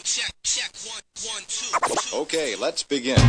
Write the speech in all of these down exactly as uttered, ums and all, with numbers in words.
Okay, let's begin.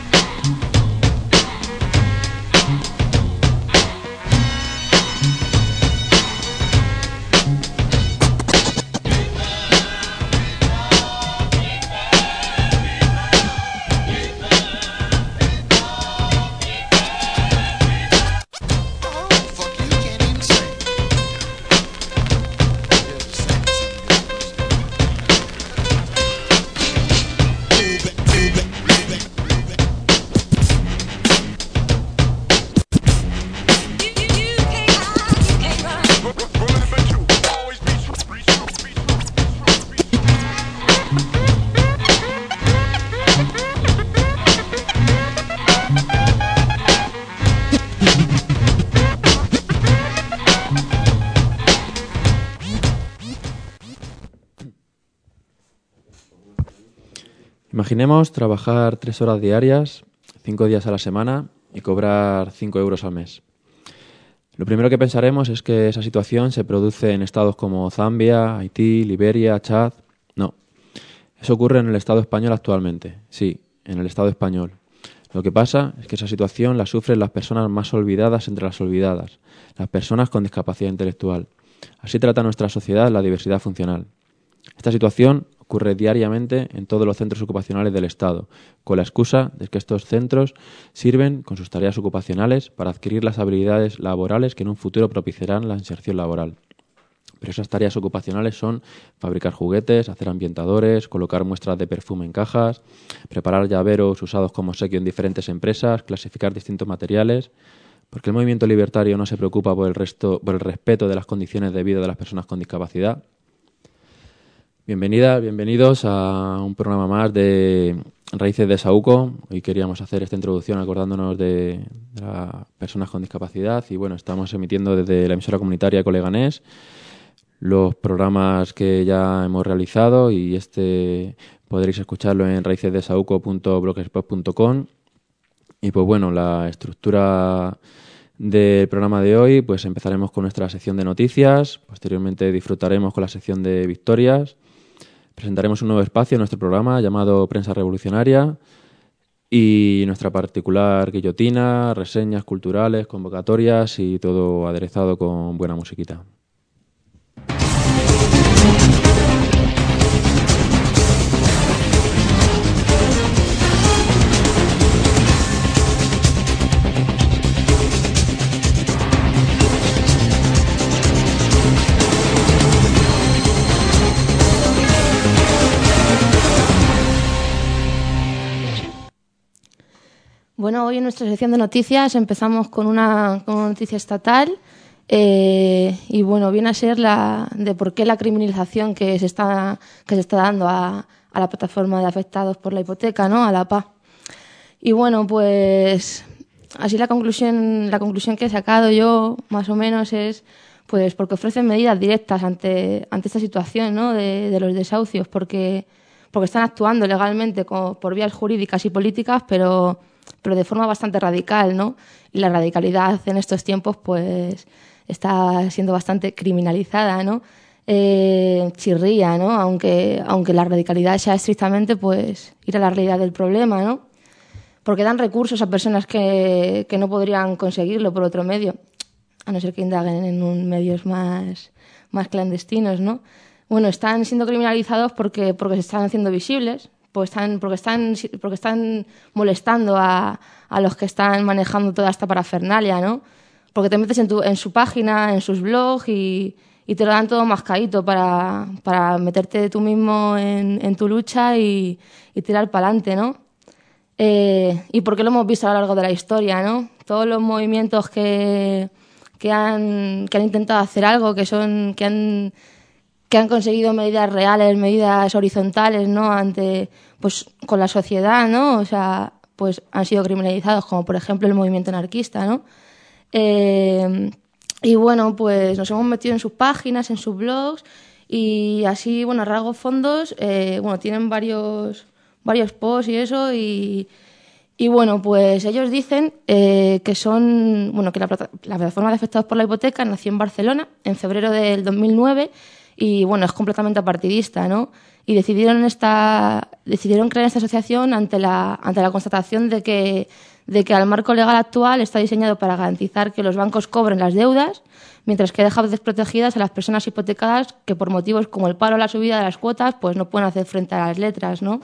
Imaginemos trabajar tres horas diarias, cinco días a la semana y cobrar cinco euros al mes. Lo primero que pensaremos es que esa situación se produce en estados como Zambia, Haití, Liberia, Chad. No, eso ocurre en el Estado español actualmente. Sí, en el Estado español. Lo que pasa es que esa situación la sufren las personas más olvidadas entre las olvidadas, las personas con discapacidad intelectual. Así trata nuestra sociedad la diversidad funcional. Esta situación ocurre diariamente en todos los centros ocupacionales del Estado, con la excusa de que estos centros sirven con sus tareas ocupacionales para adquirir las habilidades laborales que en un futuro propiciarán la inserción laboral. Pero esas tareas ocupacionales son fabricar juguetes, hacer ambientadores, colocar muestras de perfume en cajas, preparar llaveros usados como obsequio en diferentes empresas, clasificar distintos materiales. ¿Por qué el movimiento libertario no se preocupa por el, resto, por el respeto de las condiciones de vida de las personas con discapacidad? Bienvenidas, bienvenidos a un programa más de Raíces de Saúco. Hoy queríamos hacer esta introducción acordándonos de, de las personas con discapacidad y bueno, estamos emitiendo desde la emisora comunitaria Coleganés los programas que ya hemos realizado y este podréis escucharlo en raíces de sauco punto blogspot punto com. Y pues bueno, la estructura del programa de hoy, pues empezaremos con nuestra sección de noticias, posteriormente disfrutaremos con la sección de victorias. Presentaremos un nuevo espacio en nuestro programa llamado Prensa Revolucionaria y nuestra particular guillotina, reseñas culturales, convocatorias y todo aderezado con buena musiquita. Bueno, hoy en nuestra sección de noticias empezamos con una, con una noticia estatal eh, y bueno, viene a ser la de por qué la criminalización que se está, que se está dando a, a la plataforma de afectados por la hipoteca, ¿no? A la P A. Y bueno, pues así la conclusión, la conclusión que he sacado yo más o menos es pues porque ofrecen medidas directas ante, ante esta situación, ¿no? de, de los desahucios, porque, porque están actuando legalmente como, por vías jurídicas y políticas, pero pero de forma bastante radical, ¿no? Y la radicalidad en estos tiempos, pues, está siendo bastante criminalizada, ¿no? Eh, chirría, ¿no? Aunque, aunque la radicalidad sea estrictamente, pues, ir a la realidad del problema, ¿no? Porque dan recursos a personas que, que no podrían conseguirlo por otro medio, a no ser que indaguen en un medios más, más clandestinos, ¿no? Bueno, están siendo criminalizados porque, porque se están haciendo visibles, Porque están, porque, están, porque están molestando a, a los que están manejando toda esta parafernalia, ¿no? Porque te metes en, tu, en su página, en sus blogs y, y te lo dan todo mascadito para, para meterte tú mismo en, en tu lucha y, y tirar para adelante, ¿no? Eh, y porque lo hemos visto a lo largo de la historia, ¿no? Todos los movimientos que, que, han, que han intentado hacer algo, que, son, que han... que han conseguido medidas reales, medidas horizontales, ¿no? Ante, pues, con la sociedad, ¿no? O sea, pues han sido criminalizados, como por ejemplo el movimiento anarquista, ¿no? Eh, y bueno, pues nos hemos metido en sus páginas, en sus blogs, y así, bueno, a rasgos fondos, eh, bueno, tienen varios, varios posts y eso, y, y bueno, pues ellos dicen eh, que son, bueno, que la, la plataforma de afectados por la hipoteca nació en Barcelona en febrero del dos mil nueve. y bueno, es completamente apartidista, ¿no? Y decidieron esta decidieron crear esta asociación ante la ante la constatación de que de que el marco legal actual está diseñado para garantizar que los bancos cobren las deudas, mientras que deja desprotegidas a las personas hipotecadas que por motivos como el paro o la subida de las cuotas pues no pueden hacer frente a las letras, ¿no?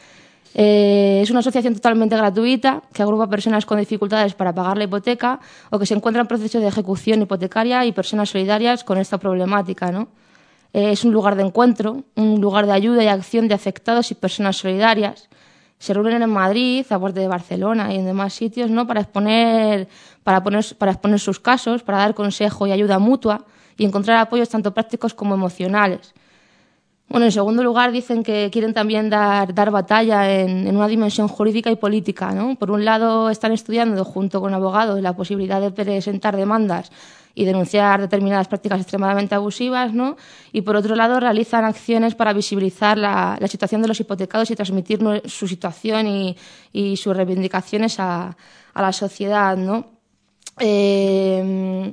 Eh, es una asociación totalmente gratuita que agrupa personas con dificultades para pagar la hipoteca o que se encuentran en proceso de ejecución hipotecaria y personas solidarias con esta problemática, ¿no? Eh, es un lugar de encuentro, un lugar de ayuda y acción de afectados y personas solidarias. Se reúnen en Madrid, aparte de Barcelona y en demás sitios, ¿no? para exponer, para, poner, para exponer sus casos, para dar consejo y ayuda mutua y encontrar apoyos tanto prácticos como emocionales. Bueno, en segundo lugar, dicen que quieren también dar, dar batalla en, en una dimensión jurídica y política, ¿no? Por un lado, están estudiando junto con abogados la posibilidad de presentar demandas y denunciar determinadas prácticas extremadamente abusivas, ¿no? Y por otro lado, realizan acciones para visibilizar la, la situación de los hipotecados y transmitir su situación y, y sus reivindicaciones a, a la sociedad, ¿no? Eh,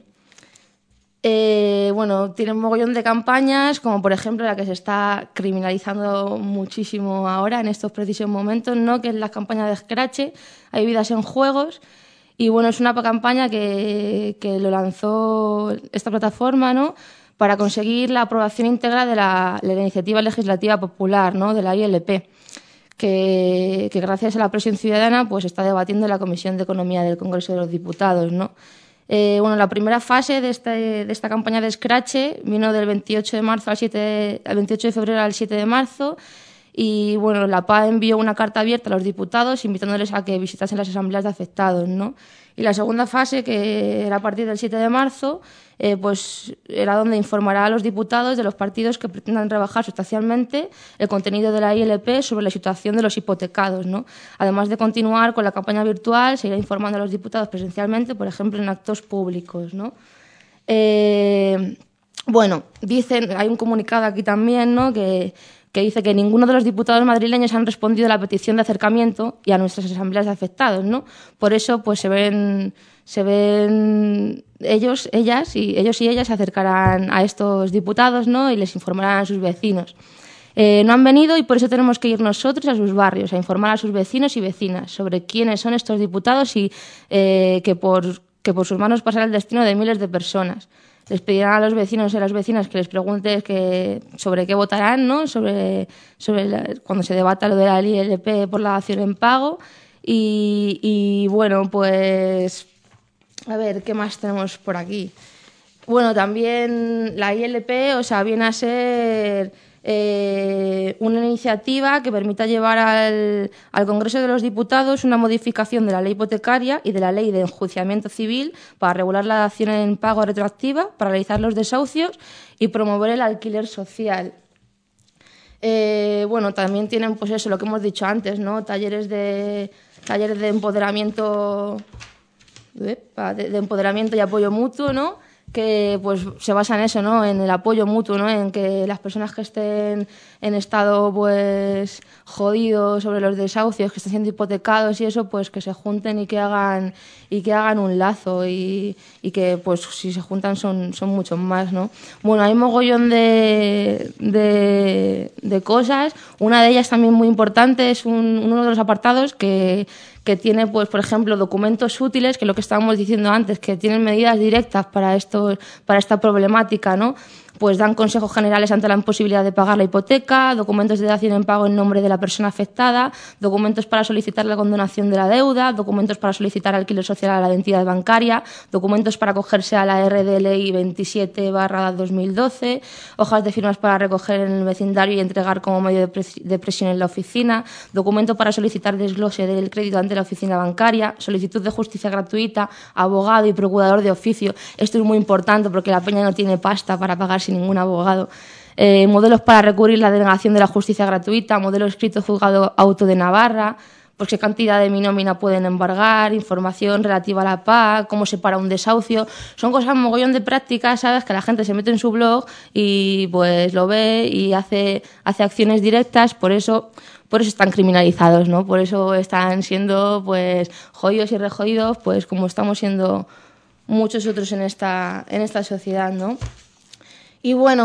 Eh, bueno, tienen un mogollón de campañas, como por ejemplo la que se está criminalizando muchísimo ahora en estos precisos momentos, ¿no? Que es la campaña de Scratch, Hay vidas en juegos. Y bueno, es una campaña que, que lo lanzó esta plataforma, ¿no? Para conseguir la aprobación íntegra de la, de la iniciativa legislativa popular, ¿no? De la I L P, que, que gracias a la presión ciudadana pues está debatiendo en la Comisión de Economía del Congreso de los Diputados, ¿no? Eh, bueno, la primera fase de, este, de esta campaña de Scratch vino del veintiocho de marzo al siete, al veintiocho de febrero al siete de marzo y bueno, la P A envió una carta abierta a los diputados invitándoles a que visitasen las asambleas de afectados, ¿no? Y la segunda fase, que era a partir del siete de marzo, eh, pues era donde informará a los diputados de los partidos que pretendan rebajar sustancialmente el contenido de la I L P sobre la situación de los hipotecados, ¿no? Además de continuar con la campaña virtual, se irá informando a los diputados presencialmente, por ejemplo, en actos públicos, ¿no? Eh, bueno, dicen, hay un comunicado aquí también, ¿no? que que dice que ninguno de los diputados madrileños han respondido a la petición de acercamiento y a nuestras asambleas de afectados, ¿no? Por eso, pues se ven, se ven ellos, ellas y ellos y ellas se acercarán a estos diputados, ¿no? Y les informarán a sus vecinos. Eh, no han venido y por eso tenemos que ir nosotros a sus barrios a informar a sus vecinos y vecinas sobre quiénes son estos diputados y eh, que por que por sus manos pasará el destino de miles de personas. Les pedirán a los vecinos y a las vecinas que les pregunten que, sobre qué votarán, ¿no? Sobre, sobre la, cuando se debata lo de la I L P por la dación en pago. Y, y bueno, pues a ver, ¿qué más tenemos por aquí? Bueno, también la I L P, o sea, viene a ser eh, una iniciativa que permita llevar al, al Congreso de los Diputados una modificación de la ley hipotecaria y de la ley de enjuiciamiento civil para regular la dación en pago retroactiva, para realizar los desahucios y promover el alquiler social. Eh, bueno, también tienen, pues eso, lo que hemos dicho antes, ¿no? Talleres de talleres de empoderamiento, de, de empoderamiento y apoyo mutuo, ¿no? Que pues se basa en eso, ¿no? En el apoyo mutuo, ¿no? En que las personas que estén en estado pues jodido sobre los desahucios, que estén siendo hipotecados y eso, pues que se junten y que hagan y que hagan un lazo y, y que pues si se juntan son, son muchos más, ¿no? Bueno, hay mogollón de, de, de cosas. Una de ellas también muy importante es un, uno de los apartados que que tiene, pues, por ejemplo, documentos útiles, que lo que estábamos diciendo antes, que tienen medidas directas para esto, para esta problemática, ¿no? Pues dan consejos generales ante la imposibilidad de pagar la hipoteca, documentos de dación en pago en nombre de la persona afectada, documentos para solicitar la condonación de la deuda, documentos para solicitar alquiler social a la entidad bancaria, documentos para acogerse a la R D L I veintisiete barra dos mil doce, hojas de firmas para recoger en el vecindario y entregar como medio de, pres de presión en la oficina, documento para solicitar desglose del crédito ante la oficina bancaria, solicitud de justicia gratuita, abogado y procurador de oficio. Esto es muy importante porque la peña no tiene pasta para pagar sin ningún abogado. Eh, modelos para recurrir la denegación de la justicia gratuita, modelo escrito juzgado auto de Navarra, pues qué cantidad de mi nómina pueden embargar, información relativa a la P A, cómo se para un desahucio. Son cosas mogollón de prácticas, ¿sabes? Que la gente se mete en su blog y pues lo ve y hace, hace acciones directas, por eso, por eso están criminalizados, ¿no? Por eso están siendo pues jodidos y rejodidos, pues como estamos siendo muchos otros en esta, en esta sociedad, ¿no? Y bueno,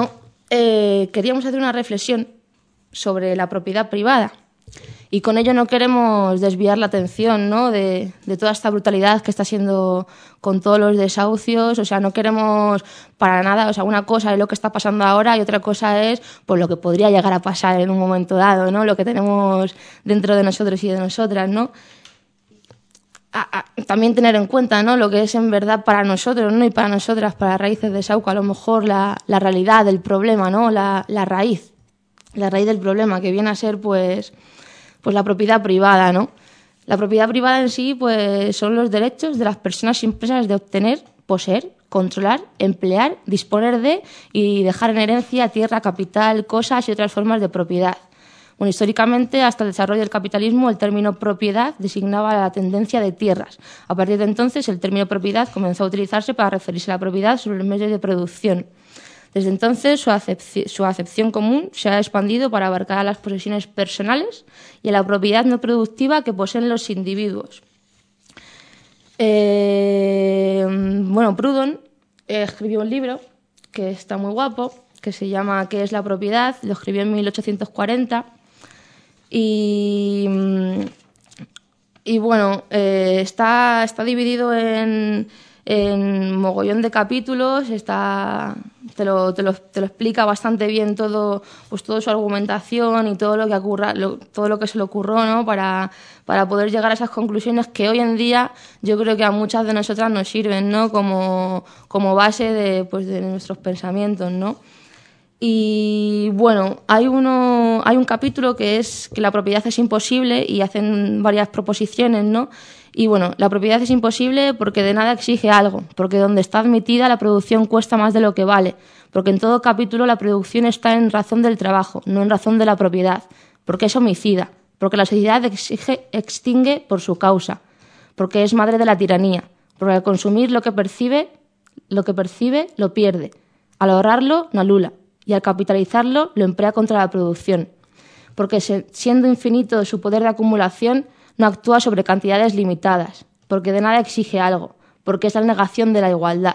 eh, queríamos hacer una reflexión sobre la propiedad privada. Y con ello no queremos desviar la atención, ¿no?, de, de toda esta brutalidad que está siendo con todos los desahucios. O sea, no queremos para nada, o sea, una cosa es lo que está pasando ahora y otra cosa es pues lo que podría llegar a pasar en un momento dado, ¿no?, lo que tenemos dentro de nosotros y de nosotras, ¿no? A, a, también tener en cuenta, ¿no?, lo que es en verdad para nosotros, ¿no?, y para nosotras, para Raíces de Sauco, a lo mejor la, la realidad del problema, ¿no?, la, la raíz, la raíz del problema, que viene a ser pues... pues la propiedad privada, ¿no? La propiedad privada en sí, pues son los derechos de las personas y empresas de obtener, poseer, controlar, emplear, disponer de y dejar en herencia tierra, capital, cosas y otras formas de propiedad. Bueno, históricamente, hasta el desarrollo del capitalismo, el término propiedad designaba la tendencia de tierras. A partir de entonces, el término propiedad comenzó a utilizarse para referirse a la propiedad sobre los medios de producción. Desde entonces, su, acepci- su acepción común se ha expandido para abarcar a las posesiones personales y a la propiedad no productiva que poseen los individuos. Eh, bueno, Proudhon eh, escribió un libro que está muy guapo, que se llama ¿Qué es la propiedad? Lo escribió en mil ochocientos cuarenta y, y bueno, eh, está, está dividido en... en mogollón de capítulos, está, te, lo, te, lo, te lo explica bastante bien todo, pues toda su argumentación y todo lo que ocurra, lo, todo lo que se le ocurrió, ¿no?, para, para poder llegar a esas conclusiones que hoy en día yo creo que a muchas de nosotras nos sirven, ¿no?, como, como base de, pues, de nuestros pensamientos, ¿no? Y bueno, hay uno, hay un capítulo que es que la propiedad es imposible y hacen varias proposiciones, ¿no? Y bueno, la propiedad es imposible porque de nada exige algo, porque donde está admitida la producción cuesta más de lo que vale, porque en todo capítulo la producción está en razón del trabajo, no en razón de la propiedad, porque es homicida, porque la sociedad exige, extingue por su causa, porque es madre de la tiranía, porque al consumir lo que percibe, lo que percibe lo pierde, al ahorrarlo lo anula y al capitalizarlo lo emplea contra la producción, porque siendo infinito su poder de acumulación no actúa sobre cantidades limitadas, porque de nada exige algo, porque es la negación de la igualdad.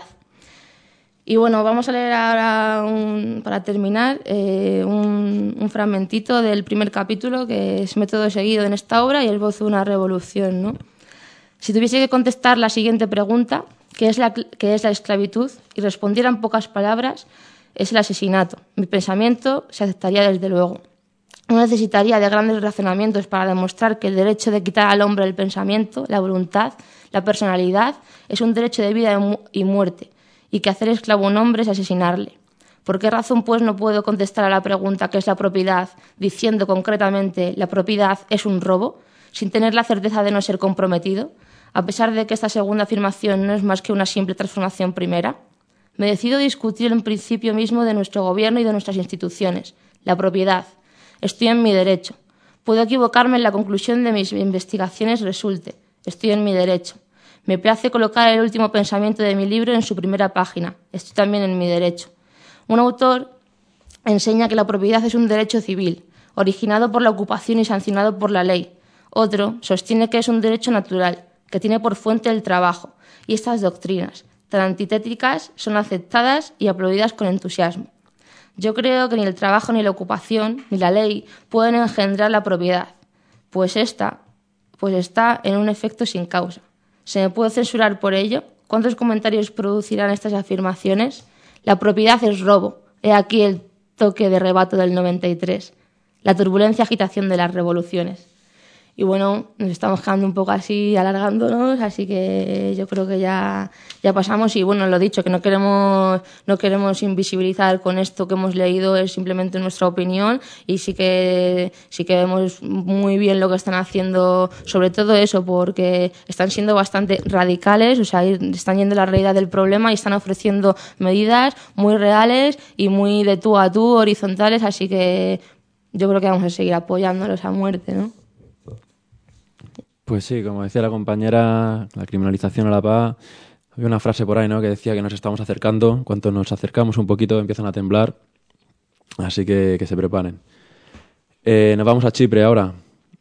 Y bueno, vamos a leer ahora, un, para terminar, eh, un, un fragmentito del primer capítulo, que es Método seguido en esta obra y esbozo de una revolución, ¿no? Si tuviese que contestar la siguiente pregunta, ¿qué es la, qué es la esclavitud?, y respondiera en pocas palabras, es el asesinato. Mi pensamiento se aceptaría desde luego. No necesitaría de grandes razonamientos para demostrar que el derecho de quitar al hombre el pensamiento, la voluntad, la personalidad, es un derecho de vida y muerte, y que hacer esclavo a un hombre es asesinarle. ¿Por qué razón, pues, no puedo contestar a la pregunta ¿qué es la propiedad?, diciendo concretamente la propiedad es un robo, sin tener la certeza de no ser comprometido, a pesar de que esta segunda afirmación no es más que una simple transformación primera? Me decido a discutir el principio mismo de nuestro gobierno y de nuestras instituciones, la propiedad. Estoy en mi derecho. Puedo equivocarme en la conclusión de mis investigaciones resulte. Estoy en mi derecho. Me place colocar el último pensamiento de mi libro en su primera página. Estoy también en mi derecho. Un autor enseña que la propiedad es un derecho civil, originado por la ocupación y sancionado por la ley. Otro sostiene que es un derecho natural, que tiene por fuente el trabajo. Y estas doctrinas, tan antitéticas, son aceptadas y aplaudidas con entusiasmo. Yo creo que ni el trabajo, ni la ocupación, ni la ley pueden engendrar la propiedad, pues esta pues está en un efecto sin causa. ¿Se me puede censurar por ello? ¿Cuántos comentarios producirán estas afirmaciones? La propiedad es robo. He aquí el toque de rebato del noventa y tres. La turbulencia agitación de las revoluciones. Y bueno, nos estamos quedando un poco así alargándonos, así que yo creo que ya, ya pasamos. Y bueno, lo dicho, que no queremos, no queremos invisibilizar con esto que hemos leído, es simplemente nuestra opinión. Y sí que, sí que vemos muy bien lo que están haciendo, sobre todo eso, porque están siendo bastante radicales, o sea, están yendo a la realidad del problema y están ofreciendo medidas muy reales y muy de tú a tú, horizontales. Así que yo creo que vamos a seguir apoyándolos a muerte, ¿no? Pues sí, como decía la compañera, la criminalización a la paz, había una frase por ahí, ¿no?, que decía que nos estamos acercando, en cuanto nos acercamos un poquito empiezan a temblar, así que que se preparen. Eh, nos vamos a Chipre ahora.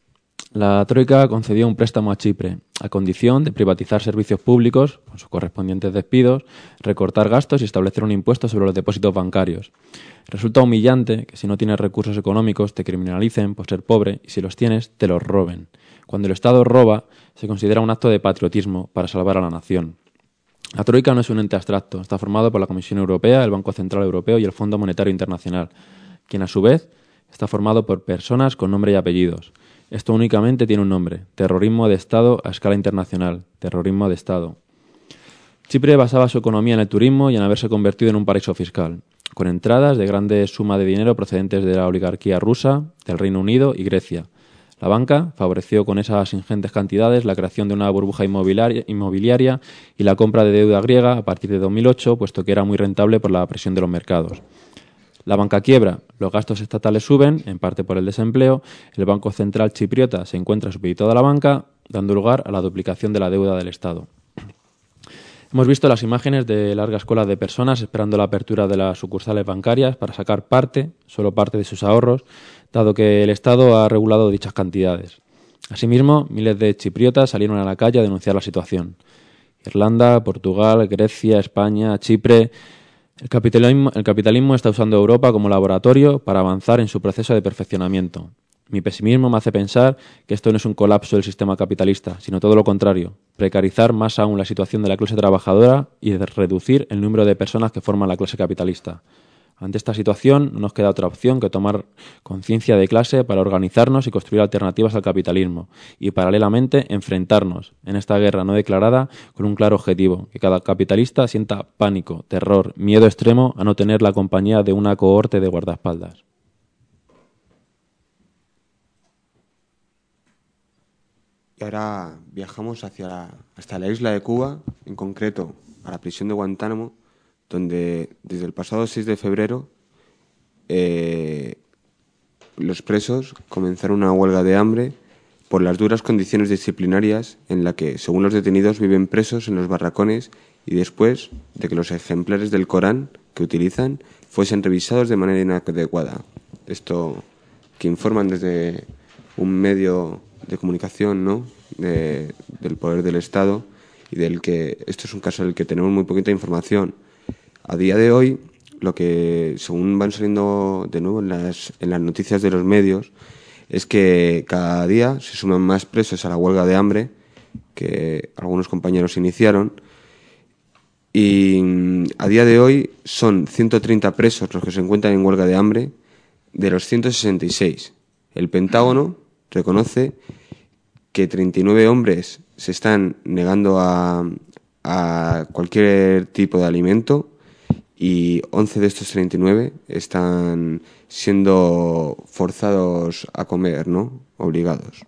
La Troika concedió un préstamo a Chipre a condición de privatizar servicios públicos con sus correspondientes despidos, recortar gastos y establecer un impuesto sobre los depósitos bancarios. Resulta humillante que si no tienes recursos económicos te criminalicen por ser pobre y si los tienes te los roben. Cuando el Estado roba se considera un acto de patriotismo para salvar a la nación. La Troika no es un ente abstracto, está formado por la Comisión Europea, el Banco Central Europeo y el Fondo Monetario Internacional, quien a su vez está formado por personas con nombre y apellidos. Esto únicamente tiene un nombre: terrorismo de Estado a escala internacional, terrorismo de Estado. Chipre basaba su economía en el turismo y en haberse convertido en un paraíso fiscal, con entradas de grandes sumas de dinero procedentes de la oligarquía rusa, del Reino Unido y Grecia. La banca favoreció con esas ingentes cantidades la creación de una burbuja inmobiliaria, inmobiliaria y la compra de deuda griega a partir de dos mil ocho, puesto que era muy rentable por la presión de los mercados. La banca quiebra, los gastos estatales suben, en parte por el desempleo, el Banco Central chipriota se encuentra supeditado a la banca, dando lugar a la duplicación de la deuda del Estado. Hemos visto las imágenes de largas colas de personas esperando la apertura de las sucursales bancarias para sacar parte, solo parte de sus ahorros, dado que el Estado ha regulado dichas cantidades. Asimismo, miles de chipriotas salieron a la calle a denunciar la situación. Irlanda, Portugal, Grecia, España, Chipre. El capitalismo, el capitalismo está usando Europa como laboratorio para avanzar en su proceso de perfeccionamiento. Mi pesimismo me hace pensar que esto no es un colapso del sistema capitalista, sino todo lo contrario, precarizar más aún la situación de la clase trabajadora y de reducir el número de personas que forman la clase capitalista. Ante esta situación no nos queda otra opción que tomar conciencia de clase para organizarnos y construir alternativas al capitalismo y, paralelamente, enfrentarnos en esta guerra no declarada con un claro objetivo, que cada capitalista sienta pánico, terror, miedo extremo a no tener la compañía de una cohorte de guardaespaldas. Y ahora viajamos hacia la, hasta la isla de Cuba, en concreto a la prisión de Guantánamo, donde desde el pasado seis de febrero eh, los presos comenzaron una huelga de hambre por las duras condiciones disciplinarias en la que, según los detenidos, viven presos en los barracones y después de que los ejemplares del Corán que utilizan fuesen revisados de manera inadecuada. Esto que informan desde un medio de comunicación, ¿no?, de, del poder del Estado, y del que esto es un caso del que tenemos muy poquita información. A día de hoy, lo que, según van saliendo de nuevo en las, en las noticias de los medios, es que cada día se suman más presos a la huelga de hambre que algunos compañeros iniciaron, y a día de hoy son ciento treinta presos los que se encuentran en huelga de hambre de los ciento sesenta y seis. El Pentágono reconoce que treinta y nueve hombres se están negando a, a cualquier tipo de alimento y once de estos treinta y nueve están siendo forzados a comer, ¿no?, obligados.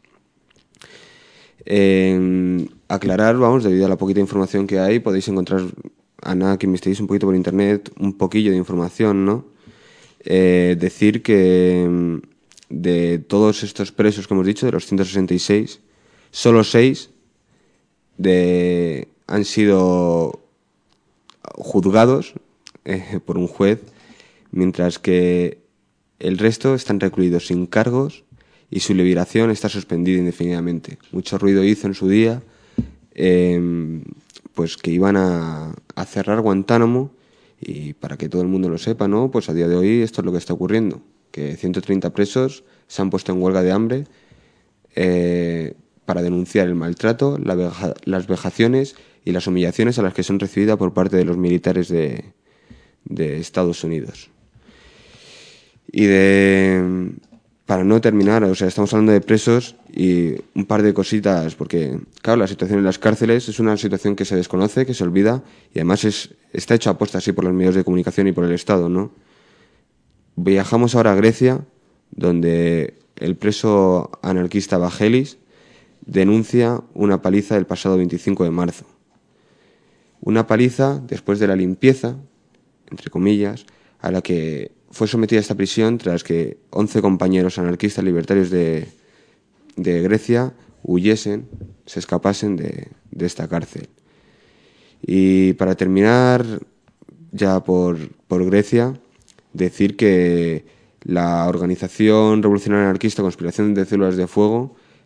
Eh, aclarar, vamos, debido a la poquita información que hay, podéis encontrar, a nada que investiguéis un poquito por internet, un poquillo de información, ¿no? Eh, decir que de todos estos presos que hemos dicho, de los ciento sesenta y seis, solo seis de, han sido juzgados eh, por un juez, mientras que el resto están recluidos sin cargos y su liberación está suspendida indefinidamente. Mucho ruido hizo en su día eh, pues que iban a, a cerrar Guantánamo, y para que todo el mundo lo sepa, ¿no?, pues a día de hoy esto es lo que está ocurriendo, que ciento treinta presos se han puesto en huelga de hambre eh, para denunciar el maltrato, la veja, las vejaciones y las humillaciones a las que son recibidas por parte de los militares de, de Estados Unidos. Y de... Para no terminar, o sea, estamos hablando de presos y un par de cositas, porque, claro, la situación en las cárceles es una situación que se desconoce, que se olvida, y además es, está hecho aposta así por los medios de comunicación y por el Estado, ¿no? Viajamos ahora a Grecia, donde el preso anarquista Vagelis denuncia una paliza del pasado veinticinco de marzo. Una paliza después de la limpieza, entre comillas, a la que fue sometida a esta prisión tras que once compañeros anarquistas libertarios de, de Grecia huyesen, se escapasen de, de esta cárcel. Y para terminar, ya por, por Grecia, decir que la organización revolucionaria anarquista Conspiración de Células de Fuego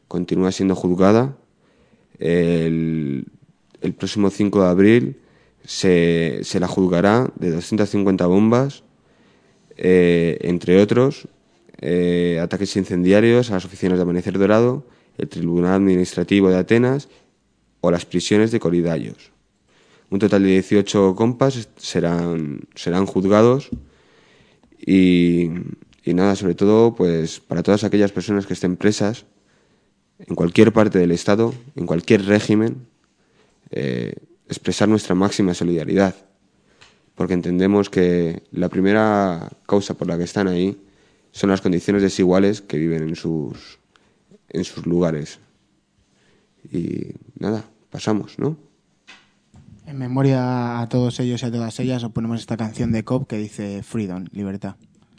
continúa siendo juzgada. El, el próximo cinco de abril se, se la juzgará de doscientas cincuenta bombas, eh, entre otros, eh, ataques incendiarios a las oficinas de Amanecer Dorado, el Tribunal Administrativo de Atenas o las prisiones de Corydallos. Un total de dieciocho compas serán, serán juzgados y, y nada, sobre todo pues para todas aquellas personas que estén presas en cualquier parte del Estado, en cualquier régimen, eh, expresar nuestra máxima solidaridad, porque entendemos que la primera causa por la que están ahí son las condiciones desiguales que viven en sus, en sus lugares. Y nada, pasamos, ¿no? En memoria a todos ellos y a todas ellas os ponemos esta canción de Cobb que dice Freedom, libertad.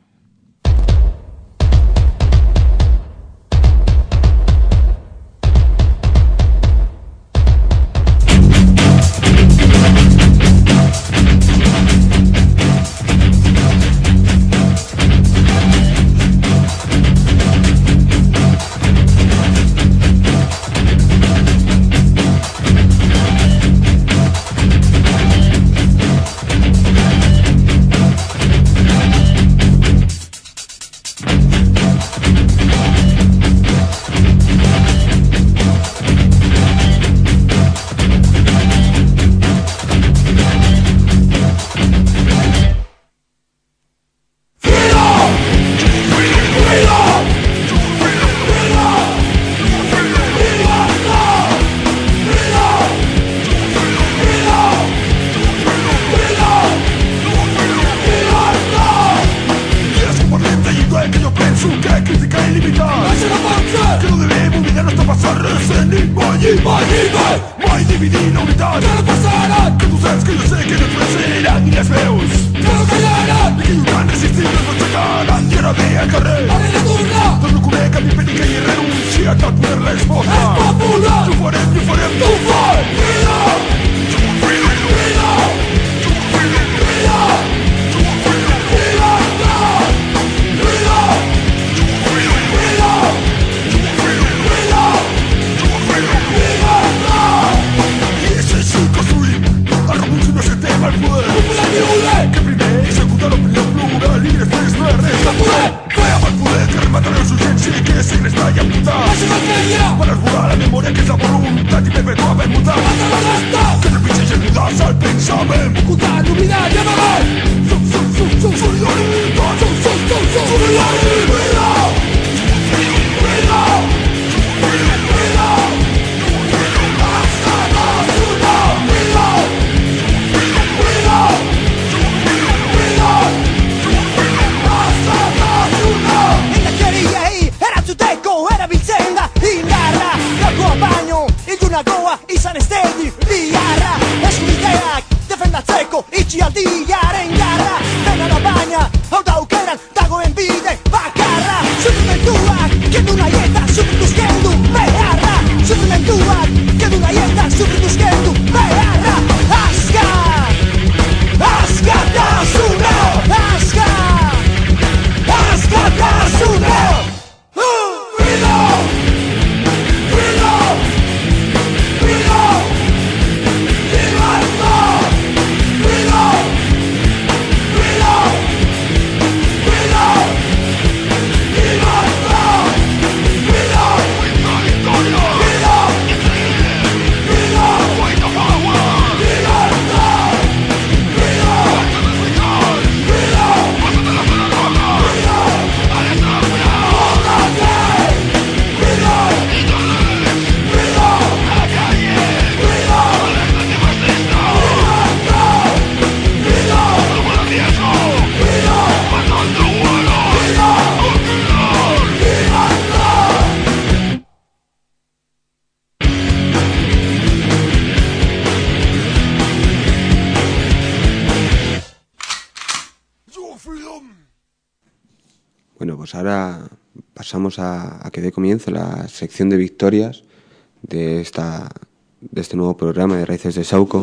Bueno, pues ahora pasamos a, a que dé comienzo la sección de victorias de, esta, de este nuevo programa de Raíces de Sauco.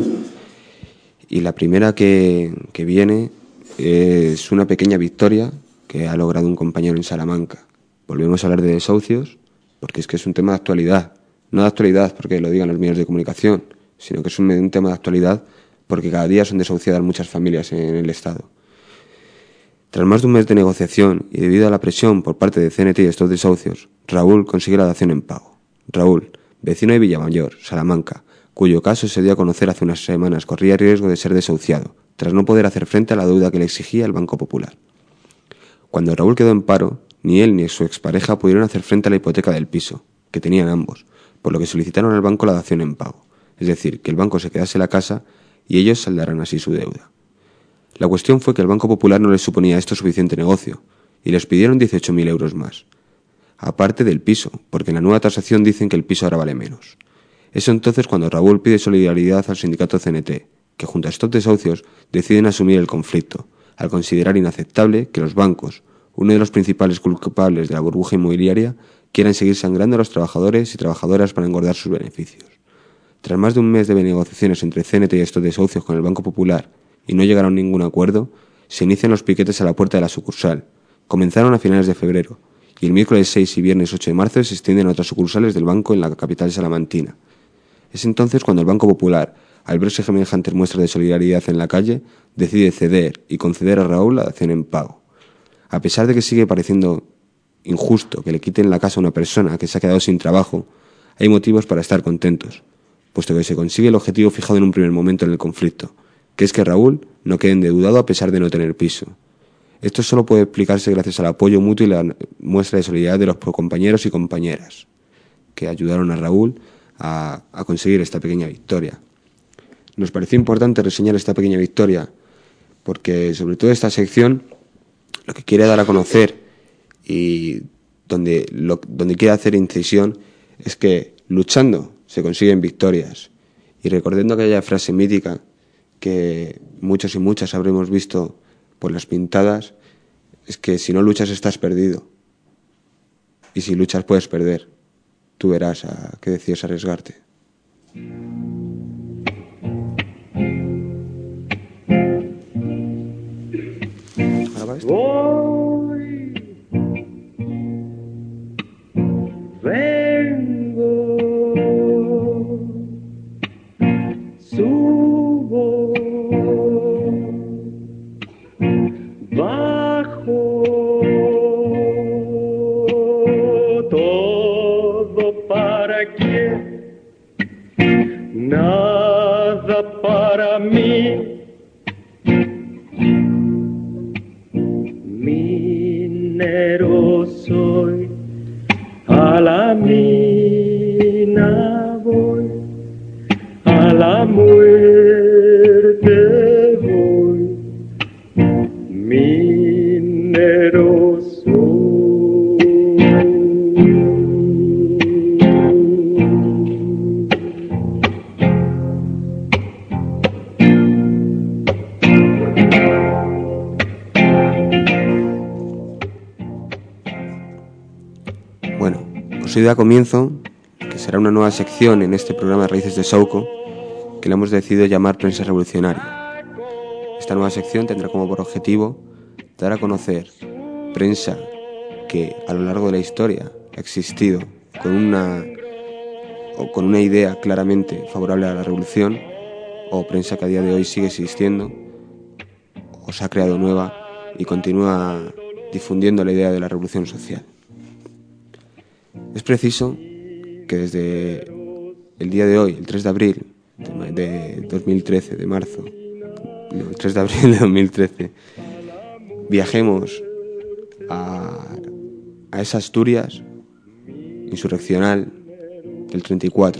Y la primera que, que viene es una pequeña victoria que ha logrado un compañero en Salamanca. Volvemos a hablar de desahucios porque es que es un tema de actualidad. No de actualidad porque lo digan los medios de comunicación, sino que es un, un tema de actualidad porque cada día son desahuciadas muchas familias en el Estado. Tras más de un mes de negociación y debido a la presión por parte de C N T y estos desahucios, Raúl consigue la dación en pago. Raúl, vecino de Villamayor, Salamanca, cuyo caso se dio a conocer hace unas semanas, corría riesgo de ser desahuciado, tras no poder hacer frente a la deuda que le exigía el Banco Popular. Cuando Raúl quedó en paro, ni él ni su expareja pudieron hacer frente a la hipoteca del piso, que tenían ambos, por lo que solicitaron al banco la dación en pago, es decir, que el banco se quedase la casa y ellos saldaran así su deuda. La cuestión fue que el Banco Popular no les suponía esto suficiente negocio, y les pidieron dieciocho mil euros más, aparte del piso, porque en la nueva tasación dicen que el piso ahora vale menos. Es entonces cuando Raúl pide solidaridad al sindicato C N T, que junto a estos desahucios deciden asumir el conflicto, al considerar inaceptable que los bancos, uno de los principales culpables de la burbuja inmobiliaria, quieran seguir sangrando a los trabajadores y trabajadoras para engordar sus beneficios. Tras más de un mes de negociaciones entre C N T y estos desahucios con el Banco Popular y no llegaron a ningún acuerdo, se inician los piquetes a la puerta de la sucursal. Comenzaron a finales de febrero y el miércoles seis y viernes ocho de marzo se extienden a otras sucursales del banco en la capital salamantina. Es entonces cuando el Banco Popular, al ver semejantes muestras de solidaridad en la calle, decide ceder y conceder a Raúl la dación en pago. A pesar de que sigue pareciendo injusto que le quiten la casa a una persona que se ha quedado sin trabajo, hay motivos para estar contentos, puesto que se consigue el objetivo fijado en un primer momento en el conflicto, que es que Raúl no quede endeudado a pesar de no tener piso. Esto solo puede explicarse gracias al apoyo mutuo y la muestra de solidaridad de los compañeros y compañeras que ayudaron a Raúl a, a conseguir esta pequeña victoria. Nos pareció importante reseñar esta pequeña victoria porque sobre todo esta sección lo que quiere dar a conocer y donde, lo, donde quiere hacer incisión es que luchando se consiguen victorias. Y recordando aquella frase mítica que muchos y muchas habremos visto por las pintadas, es que si no luchas estás perdido. Y si luchas puedes perder. Tú verás a qué decides arriesgarte. Voy, vengo, subo, bajo, todo para quién, nada para mí. Minero soy, a la mina voy, a la muerte voy, minero soy. Os da comienzo, que será una nueva sección en este programa de Raíces de Sauco, que le hemos decidido llamar Prensa Revolucionaria. Esta nueva sección tendrá como por objetivo dar a conocer prensa que a lo largo de la historia ha existido con una, o con una idea claramente favorable a la revolución, o prensa que a día de hoy sigue existiendo, o se ha creado nueva y continúa difundiendo la idea de la revolución social. Es preciso que desde el día de hoy, el tres de abril de dos mil trece, de marzo, no, el tres de abril de dos mil trece, viajemos a, a esa Asturias insurreccional del treinta y cuatro.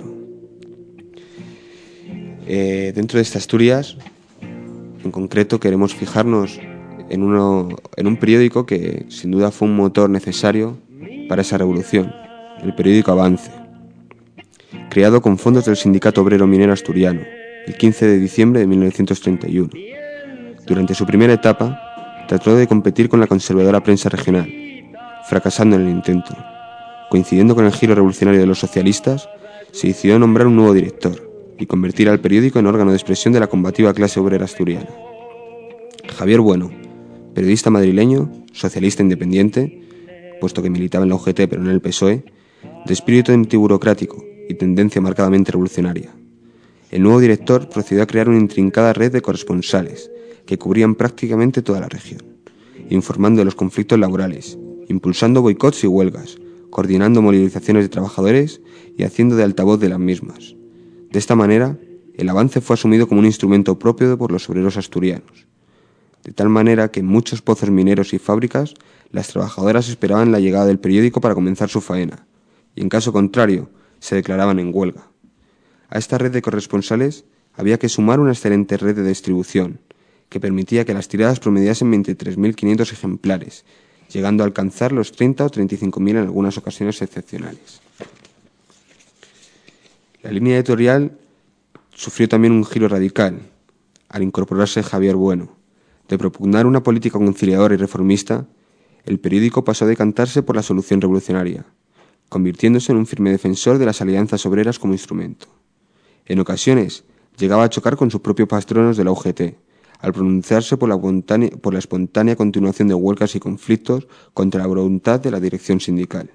Eh, dentro de esta Asturias, en concreto, queremos fijarnos en, uno, en un periódico que sin duda fue un motor necesario para esa revolución. El periódico Avance, creado con fondos del Sindicato Obrero Minero Asturiano, el quince de diciembre de mil novecientos treinta y uno. Durante su primera etapa, trató de competir con la conservadora prensa regional, fracasando en el intento. Coincidiendo con el giro revolucionario de los socialistas, se decidió nombrar un nuevo director y convertir al periódico en órgano de expresión de la combativa clase obrera asturiana. Javier Bueno, periodista madrileño, socialista independiente, puesto que militaba en la U G T pero no en el P S O E, de espíritu antiburocrático y tendencia marcadamente revolucionaria. El nuevo director procedió a crear una intrincada red de corresponsales que cubrían prácticamente toda la región, informando de los conflictos laborales, impulsando boicots y huelgas, coordinando movilizaciones de trabajadores y haciendo de altavoz de las mismas. De esta manera, el avance fue asumido como un instrumento propio por los obreros asturianos, de tal manera que en muchos pozos mineros y fábricas las trabajadoras esperaban la llegada del periódico para comenzar su faena, y en caso contrario, se declaraban en huelga. A esta red de corresponsales había que sumar una excelente red de distribución, que permitía que las tiradas promediasen veintitrés mil quinientos ejemplares, llegando a alcanzar los treinta o treinta y cinco mil en algunas ocasiones excepcionales. La línea editorial sufrió también un giro radical al incorporarse Javier Bueno. De propugnar una política conciliadora y reformista, el periódico pasó a decantarse por la solución revolucionaria, convirtiéndose en un firme defensor de las alianzas obreras como instrumento. En ocasiones, llegaba a chocar con sus propios patronos de la U G T, al pronunciarse por la, por la espontánea continuación de huelgas y conflictos contra la voluntad de la dirección sindical.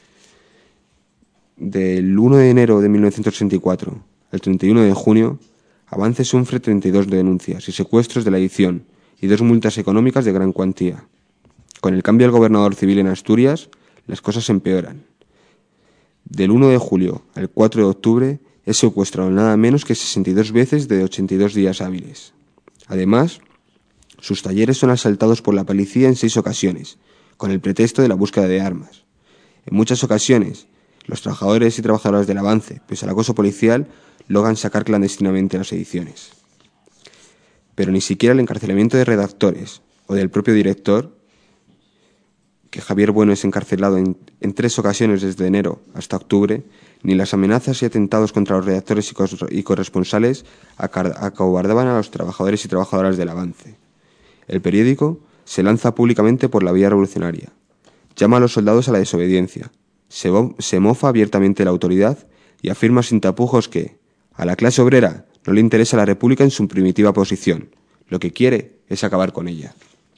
Del uno de enero de mil novecientos sesenta y cuatro al treinta y uno de junio, Avance sufre treinta y dos denuncias y secuestros de la edición y dos multas económicas de gran cuantía. Con el cambio del gobernador civil en Asturias, las cosas empeoran. Del uno de julio al cuatro de octubre es secuestrado nada menos que sesenta y dos veces de ochenta y dos días hábiles. Además, sus talleres son asaltados por la policía en seis ocasiones, con el pretexto de la búsqueda de armas. En muchas ocasiones, los trabajadores y trabajadoras del Avance, pese al acoso policial, logran sacar clandestinamente las ediciones. Pero ni siquiera el encarcelamiento de redactores o del propio director, que Javier Bueno es encarcelado en, en tres ocasiones desde enero hasta octubre, ni las amenazas y atentados contra los redactores y, cos, y corresponsales acobardaban a los trabajadores y trabajadoras del Avance. El periódico se lanza públicamente por la vía revolucionaria, llama a los soldados a la desobediencia, se, se mofa abiertamente de la autoridad y afirma sin tapujos que a la clase obrera no le interesa la república en su primitiva posición, lo que quiere es acabar con ella.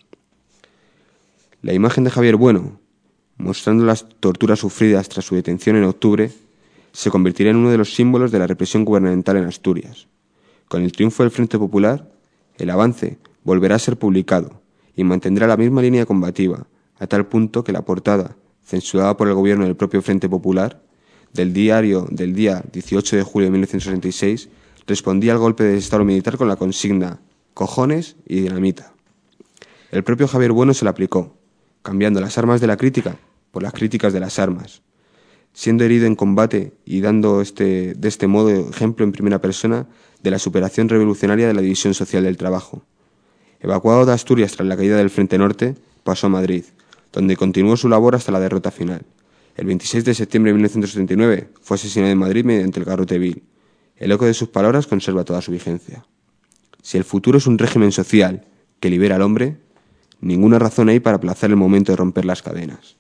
La imagen de Javier Bueno, mostrando las torturas sufridas tras su detención en octubre, se convertirá en uno de los símbolos de la represión gubernamental en Asturias. Con el triunfo del Frente Popular, el Avance volverá a ser publicado y mantendrá la misma línea combativa, a tal punto que la portada, censurada por el gobierno del propio Frente Popular, del diario del día dieciocho de julio de mil novecientos sesenta y seis, respondía al golpe de Estado militar con la consigna «cojones y dinamita». El propio Javier Bueno se la aplicó, cambiando las armas de la crítica por las críticas de las armas, siendo herido en combate y dando este, de este modo ejemplo en primera persona de la superación revolucionaria de la división social del trabajo. Evacuado de Asturias tras la caída del Frente Norte, pasó a Madrid, donde continuó su labor hasta la derrota final. El veintiséis de septiembre de mil novecientos setenta y nueve fue asesinado en Madrid mediante el garrote vil. El eco de sus palabras conserva toda su vigencia. Si el futuro es un régimen social que libera al hombre, ninguna razón hay para aplazar el momento de romper las cadenas.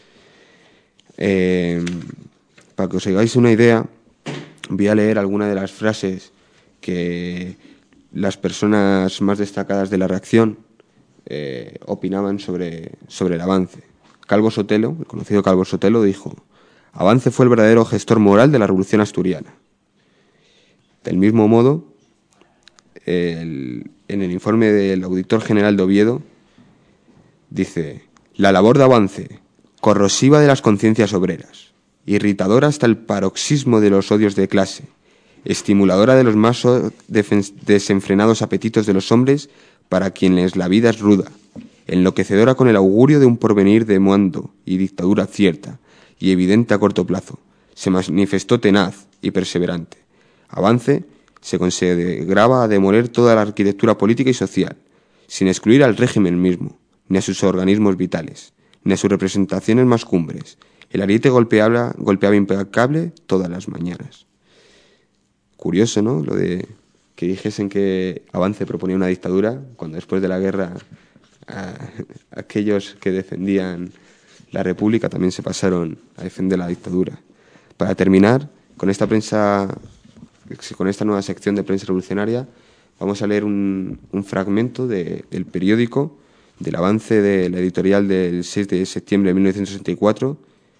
Eh, para que os hagáis una idea, voy a leer algunas de las frases que las personas más destacadas de la reacción eh, opinaban sobre, sobre el Avance. Calvo Sotelo, el conocido Calvo Sotelo, dijo: Avance fue el verdadero gestor moral de la revolución asturiana. Del mismo modo, el, en el informe del auditor general de Oviedo, dice: la labor de Avance, corrosiva de las conciencias obreras, irritadora hasta el paroxismo de los odios de clase, estimuladora de los más desenfrenados apetitos de los hombres para quienes la vida es ruda, enloquecedora con el augurio de un porvenir de mando y dictadura cierta y evidente a corto plazo, se manifestó tenaz y perseverante. Avance se consagraba a demoler toda la arquitectura política y social, sin excluir al régimen mismo, ni a sus organismos vitales, ni a sus representaciones más cumbres. El ariete golpeaba, golpeaba impecable todas las mañanas. Curioso, ¿no?, lo de que dijesen que Avance proponía una dictadura, cuando después de la guerra a, aquellos que defendían la República también se pasaron a defender la dictadura. Para terminar, con esta prensa, con esta nueva sección de prensa revolucionaria, vamos a leer un, un fragmento de, del periódico, del Avance de la editorial del seis de septiembre de mil novecientos sesenta y cuatro,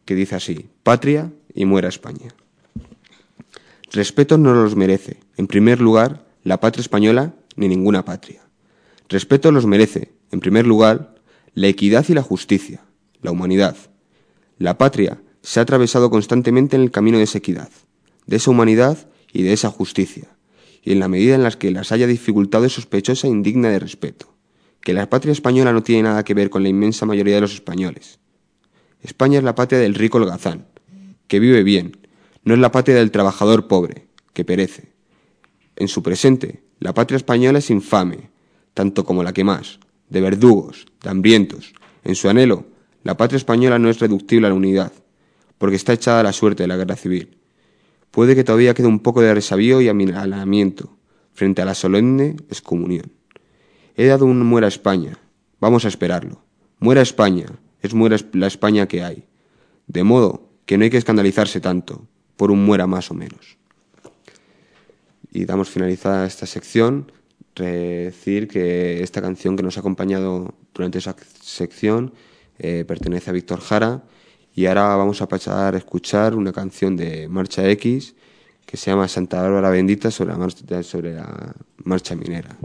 que dice así: Patria y muera España. Respeto no los merece, en primer lugar, la patria española ni ninguna patria. Respeto los merece, en primer lugar, la equidad y la justicia, la humanidad. La patria se ha atravesado constantemente en el camino de esa equidad, de esa humanidad y de esa justicia, y en la medida en la que las haya dificultado es sospechosa e indigna de respeto, que la patria española no tiene nada que ver con la inmensa mayoría de los españoles. España es la patria del rico holgazán, que vive bien, no es la patria del trabajador pobre, que perece. En su presente, la patria española es infame, tanto como la que más, de verdugos, de hambrientos. En su anhelo, la patria española no es reductible a la unidad, porque está echada a la suerte de la guerra civil. Puede que todavía quede un poco de resavío y amilanamiento frente a la solemne excomunión. He dado un muera España, vamos a esperarlo. Muera España, es muera la España que hay. De modo que no hay que escandalizarse tanto por un muera más o menos. Y damos finalizada esta sección. Decir que esta canción que nos ha acompañado durante esa sección eh, pertenece a Víctor Jara, y ahora vamos a pasar a escuchar una canción de Marcha X que se llama Santa Bárbara Bendita sobre la marcha, sobre la marcha minera.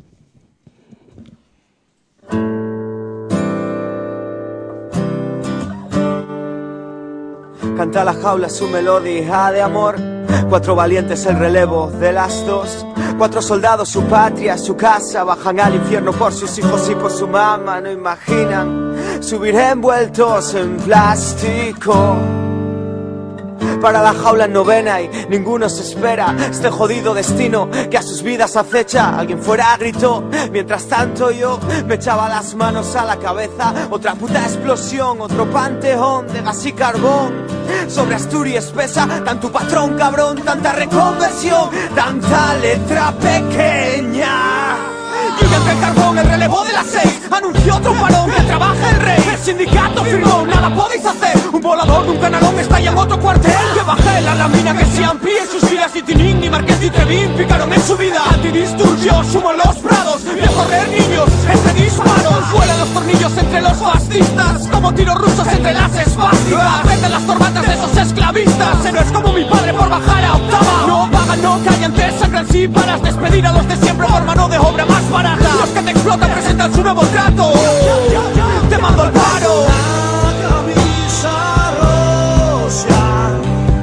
Canta la jaula su melodía de amor. Cuatro valientes el relevo de las dos. Cuatro soldados, su patria, su casa. Bajan al infierno por sus hijos y por su mamá. No imaginan subir envueltos en plástico. Para la jaula en novena y ninguno se espera este jodido destino que a sus vidas acecha. Alguien fuera gritó, mientras tanto yo me echaba las manos a la cabeza. Otra puta explosión, otro panteón de gas y carbón. Sobre Asturias pesa, tanto patrón cabrón, tanta reconversión, tanta letra pequeña. Y entre el carbón, el relevo de las seis anunció otro parón, que trabaja el rey. El sindicato firmó, nada podéis hacer. Un volador de un canalón estalla en otro cuartel. Que baje la lámina, que sean pie sus filas. Y Tinín ni Marqués y Trevín picaron en su vida. Antidisturbios, sumo los prados. Y a correr niños entre disparos. Vuelan los tornillos entre los fascistas, como tiros rusos entre las espásticas. Venden las corbatas de esos esclavistas. No es como mi padre por bajar a octava. No pagan, no callan, te sangran si paras. Despedir a los de siempre por mano de obra más barata. Los que te explotan presentan su nuevo trato. Te mando al paro. La camisa rosa,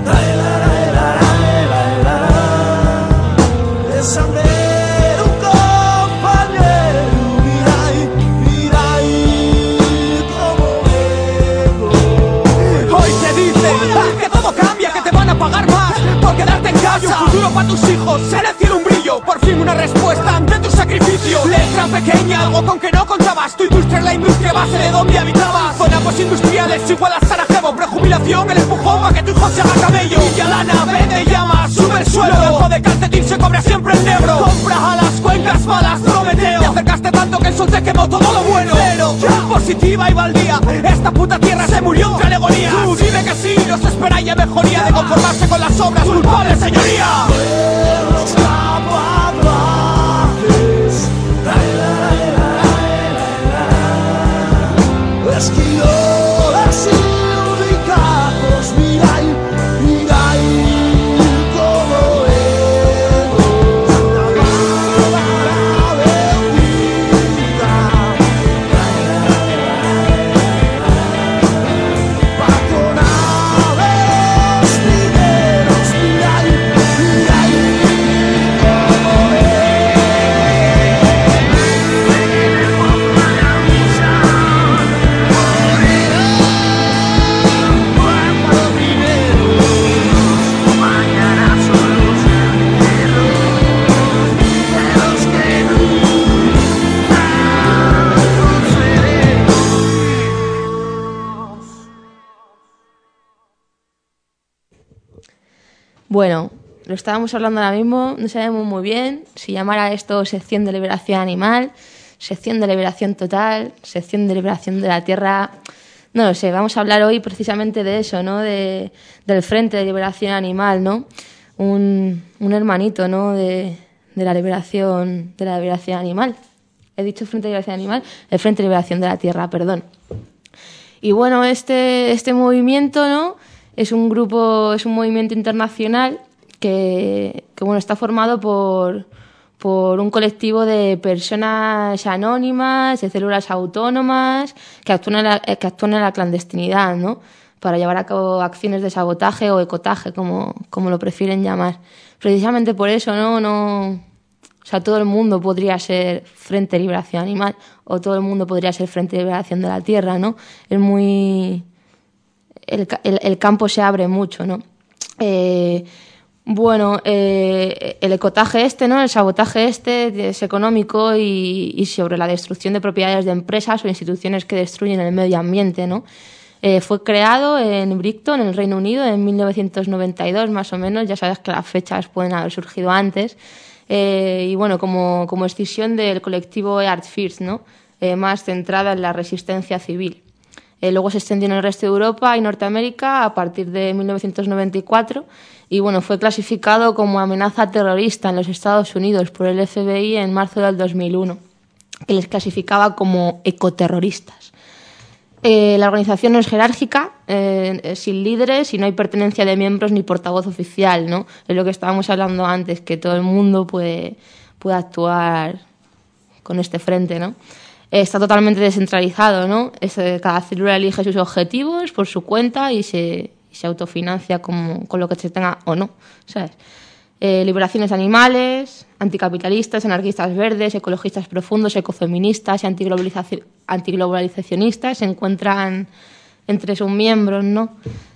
de sangre un compañero. Mira ahí, mira ahí cómo vengo. Hoy te dicen que todo cambia, que te van a pagar más por quedarte en casa. Un futuro para tus hijos, en el cielo un brillo. Por fin una respuesta ante tu sacrificio. Letra pequeña, algo con que no contabas. Tu industria es la industria base de donde habitabas. Zona postindustriales igual a Sarajevo. Prejubilación, el empujón para que tu hijo se haga camello. Y ya la nave te llama, sube el suelo. Debajo de calcetín se cobra siempre el negro. Compras a las cuencas malas, Prometeo. Te acercaste tanto que el sol te quemó todo lo bueno. Pero positiva y baldía, esta puta tierra se murió entre alegorías. Tú dime que sí, nos espera ya mejoría de conformarse con las obras culpables, señoría. Es que yo he sido ubicados, mira ahí, mira ahí cómo vengo. Santa Bárbara bendita, patronaves, mineros, mira ahí, mira ahí cómo vengo. Bueno, lo estábamos hablando ahora mismo, no sabemos muy bien si llamar a esto sección de liberación animal, sección de liberación total, sección de liberación de la tierra. No lo sé, vamos a hablar hoy precisamente de eso, ¿no? De, del Frente de Liberación Animal, ¿no? Un, un hermanito, ¿no? De, de la liberación, de la liberación animal. He dicho Frente de Liberación Animal, el Frente de Liberación de la Tierra, perdón. Y bueno, este, este movimiento, ¿no? Es un grupo, es un movimiento internacional que, que bueno, está formado por, por un colectivo de personas anónimas, de células autónomas, que actúan en la, que actúan en la clandestinidad, ¿no? Para llevar a cabo acciones de sabotaje o ecotaje, como, como lo prefieren llamar. Precisamente por eso, ¿no? No, o sea, todo el mundo podría ser Frente de Liberación Animal o todo el mundo podría ser Frente de Liberación de la Tierra, ¿no? Es muy... El, el, el campo se abre mucho, ¿no? Eh, bueno, eh, el ecotaje este, ¿no? El sabotaje este es económico y, y sobre la destrucción de propiedades de empresas o instituciones que destruyen el medio ambiente, ¿no? Eh, fue creado en Brighton, en el Reino Unido, en mil novecientos noventa y dos, más o menos. Ya sabes que las fechas pueden haber surgido antes. Eh, y bueno, como, como escisión del colectivo Earth First, ¿no? Eh, más centrada en la resistencia civil. Eh, luego se extendió en el resto de Europa y Norteamérica a partir de mil novecientos noventa y cuatro y bueno, fue clasificado como amenaza terrorista en los Estados Unidos por el F B I en marzo del dos mil uno, que les clasificaba como ecoterroristas. Eh, la organización no es jerárquica, eh, sin líderes y no hay pertenencia de miembros ni portavoz oficial, ¿no? Es lo que estábamos hablando antes, que todo el mundo puede, puede actuar con este frente, ¿no? Está totalmente descentralizado, ¿no? Es, cada célula elige sus objetivos por su cuenta y se, y se autofinancia con, con lo que se tenga o no, ¿sabes? Eh, liberaciones animales, anticapitalistas, anarquistas verdes, ecologistas profundos, ecofeministas y antiglobalizaci- antiglobalizacionistas se encuentran entre sus miembros, ¿no?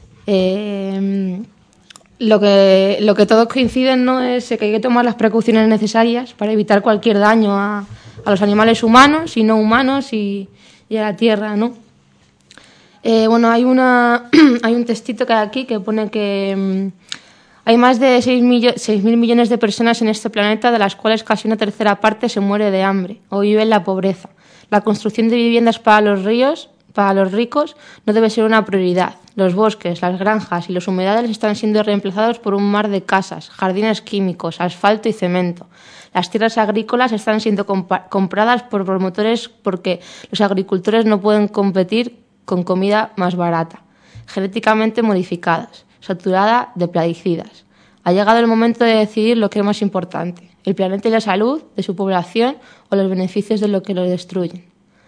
Eh, lo que, lo que todos coinciden, ¿no? Es que hay que tomar las precauciones necesarias para evitar cualquier daño a a los animales humanos y no humanos y, y a la tierra, ¿no? Eh, bueno, hay una hay un textito que hay aquí que pone que mmm, hay más de seis mil millones de personas en este planeta, de las cuales casi una tercera parte se muere de hambre o vive en la pobreza. La construcción de viviendas para los ríos, para los ricos, no debe ser una prioridad. Los bosques, las granjas y los humedales están siendo reemplazados por un mar de casas, jardines químicos, asfalto y cemento. Las tierras agrícolas están siendo compa- compradas por promotores porque los agricultores no pueden competir con comida más barata, genéticamente modificadas, saturada de plaguicidas. Ha llegado el momento de decidir lo que es más importante, el planeta y la salud de su población o los beneficios de lo que lo destruyen.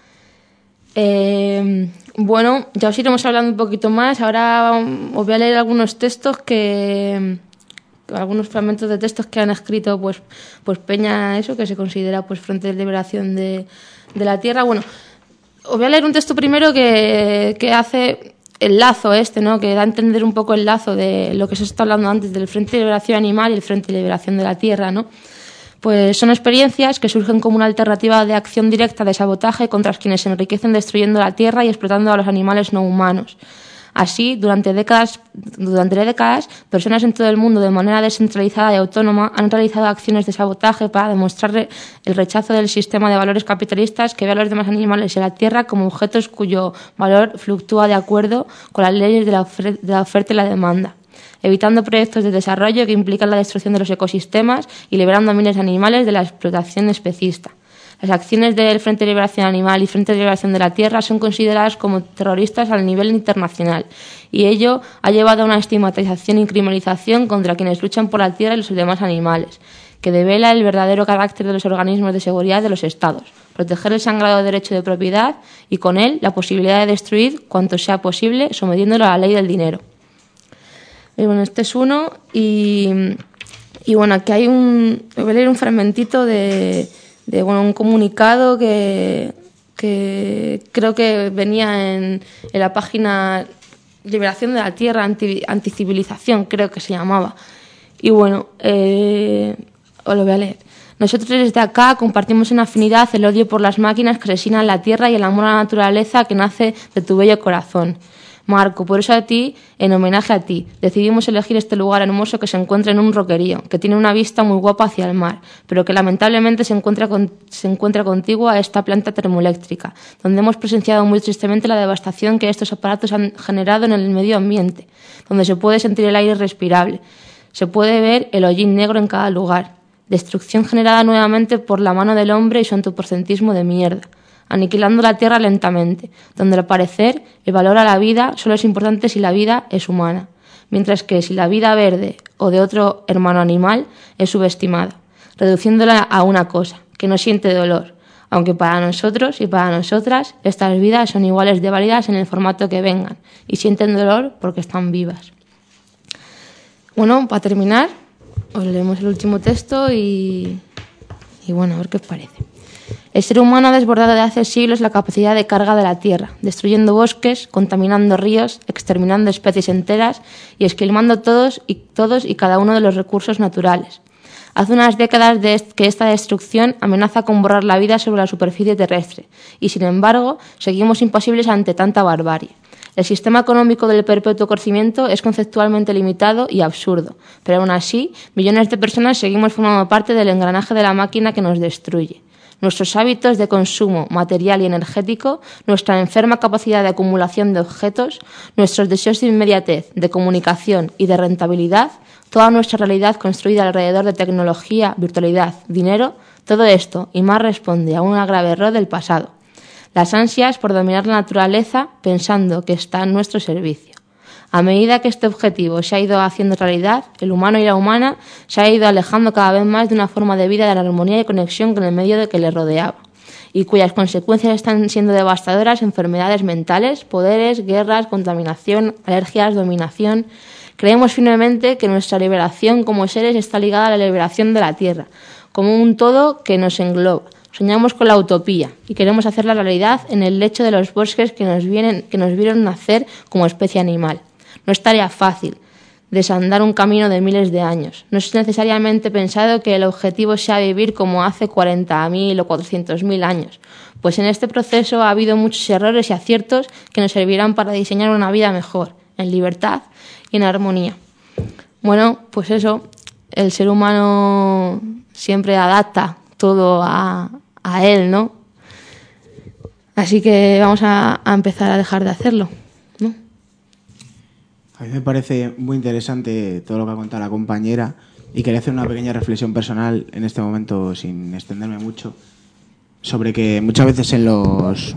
Eh, bueno, ya os iremos hablando un poquito más. Ahora os voy a leer algunos textos que... algunos fragmentos de textos que han escrito pues, pues Peña, eso que se considera pues Frente de Liberación de, de la Tierra. Bueno, os voy a leer un texto primero que, que hace el lazo este, ¿no? Que da a entender un poco el lazo de lo que se está hablando antes del Frente de Liberación Animal y el Frente de Liberación de la Tierra, ¿no? Pues son experiencias que surgen como una alternativa de acción directa de sabotaje contra quienes se enriquecen destruyendo la tierra y explotando a los animales no humanos. Así, durante décadas, durante décadas, personas en todo el mundo, de manera descentralizada y autónoma, han realizado acciones de sabotaje para demostrar el rechazo del sistema de valores capitalistas que ve a los demás animales y a la tierra como objetos cuyo valor fluctúa de acuerdo con las leyes de la, ofer- de la oferta y la demanda, evitando proyectos de desarrollo que implican la destrucción de los ecosistemas y liberando a miles de animales de la explotación especista. Las acciones del Frente de Liberación Animal y Frente de Liberación de la Tierra son consideradas como terroristas a nivel internacional y ello ha llevado a una estigmatización y criminalización contra quienes luchan por la tierra y los demás animales, que devela el verdadero carácter de los organismos de seguridad de los Estados, proteger el sagrado derecho de propiedad y con él la posibilidad de destruir cuanto sea posible sometiéndolo a la ley del dinero. Y bueno, este es uno y, y bueno, aquí hay un... voy a leer un fragmentito de... de bueno, un comunicado que, que creo que venía en, en la página Liberación de la Tierra, anti, Anticivilización, creo que se llamaba. Y bueno, eh, os lo voy a leer. Nosotros desde acá compartimos en afinidad el odio por las máquinas que resinan la tierra y el amor a la naturaleza que nace de tu bello corazón. Marco, por eso a ti, en homenaje a ti, decidimos elegir este lugar hermoso que se encuentra en un roquerío, que tiene una vista muy guapa hacia el mar, pero que lamentablemente se encuentra, con, se encuentra contigua a esta planta termoeléctrica, donde hemos presenciado muy tristemente la devastación que estos aparatos han generado en el medio ambiente, donde se puede sentir el aire respirable, se puede ver el hollín negro en cada lugar, destrucción generada nuevamente por la mano del hombre y su antropocentismo de mierda. aniquilando la tierra lentamente, donde al parecer el valor a la vida solo es importante si la vida es humana, mientras que si la vida verde o de otro hermano animal es subestimada, reduciéndola a una cosa, que no siente dolor, aunque para nosotros y para nosotras estas vidas son iguales de válidas en el formato que vengan y sienten dolor porque están vivas. Bueno, para terminar, os leemos el último texto y, y bueno, a ver qué os parece. El ser humano ha desbordado de hace siglos la capacidad de carga de la tierra, destruyendo bosques, contaminando ríos, exterminando especies enteras y esquilmando todos y, todos y cada uno de los recursos naturales. Hace unas décadas de est- que esta destrucción amenaza con borrar la vida sobre la superficie terrestre y, sin embargo, seguimos impasibles ante tanta barbarie. El sistema económico del perpetuo crecimiento es conceptualmente limitado y absurdo, pero aún así, millones de personas seguimos formando parte del engranaje de la máquina que nos destruye. Nuestros hábitos de consumo material y energético, nuestra enferma capacidad de acumulación de objetos, nuestros deseos de inmediatez, de comunicación y de rentabilidad, toda nuestra realidad construida alrededor de tecnología, virtualidad, dinero, todo esto y más responde a un grave error del pasado: las ansias por dominar la naturaleza pensando que está en nuestro servicio. A medida que este objetivo se ha ido haciendo realidad, el humano y la humana se ha ido alejando cada vez más de una forma de vida de armonía y conexión con el medio de que le rodeaba, y cuyas consecuencias están siendo devastadoras: enfermedades mentales, poderes, guerras, contaminación, alergias, dominación. Creemos firmemente que nuestra liberación como seres está ligada a la liberación de la Tierra, como un todo que nos engloba. Soñamos con la utopía y queremos hacerla realidad en el lecho de los bosques que nos, vienen, que nos vieron nacer como especie animal. No es tarea fácil desandar un camino de miles de años. No es necesariamente pensado que el objetivo sea vivir como hace cuarenta mil o cuatrocientos mil años, pues en este proceso ha habido muchos errores y aciertos que nos servirán para diseñar una vida mejor, en libertad y en armonía. Bueno, pues eso, el ser humano siempre adapta todo a, a él, ¿no? Así que vamos a, a empezar a dejar de hacerlo, ¿no? A mí me parece muy interesante todo lo que ha contado la compañera y quería hacer una pequeña reflexión personal en este momento, sin extenderme mucho, sobre que muchas veces en los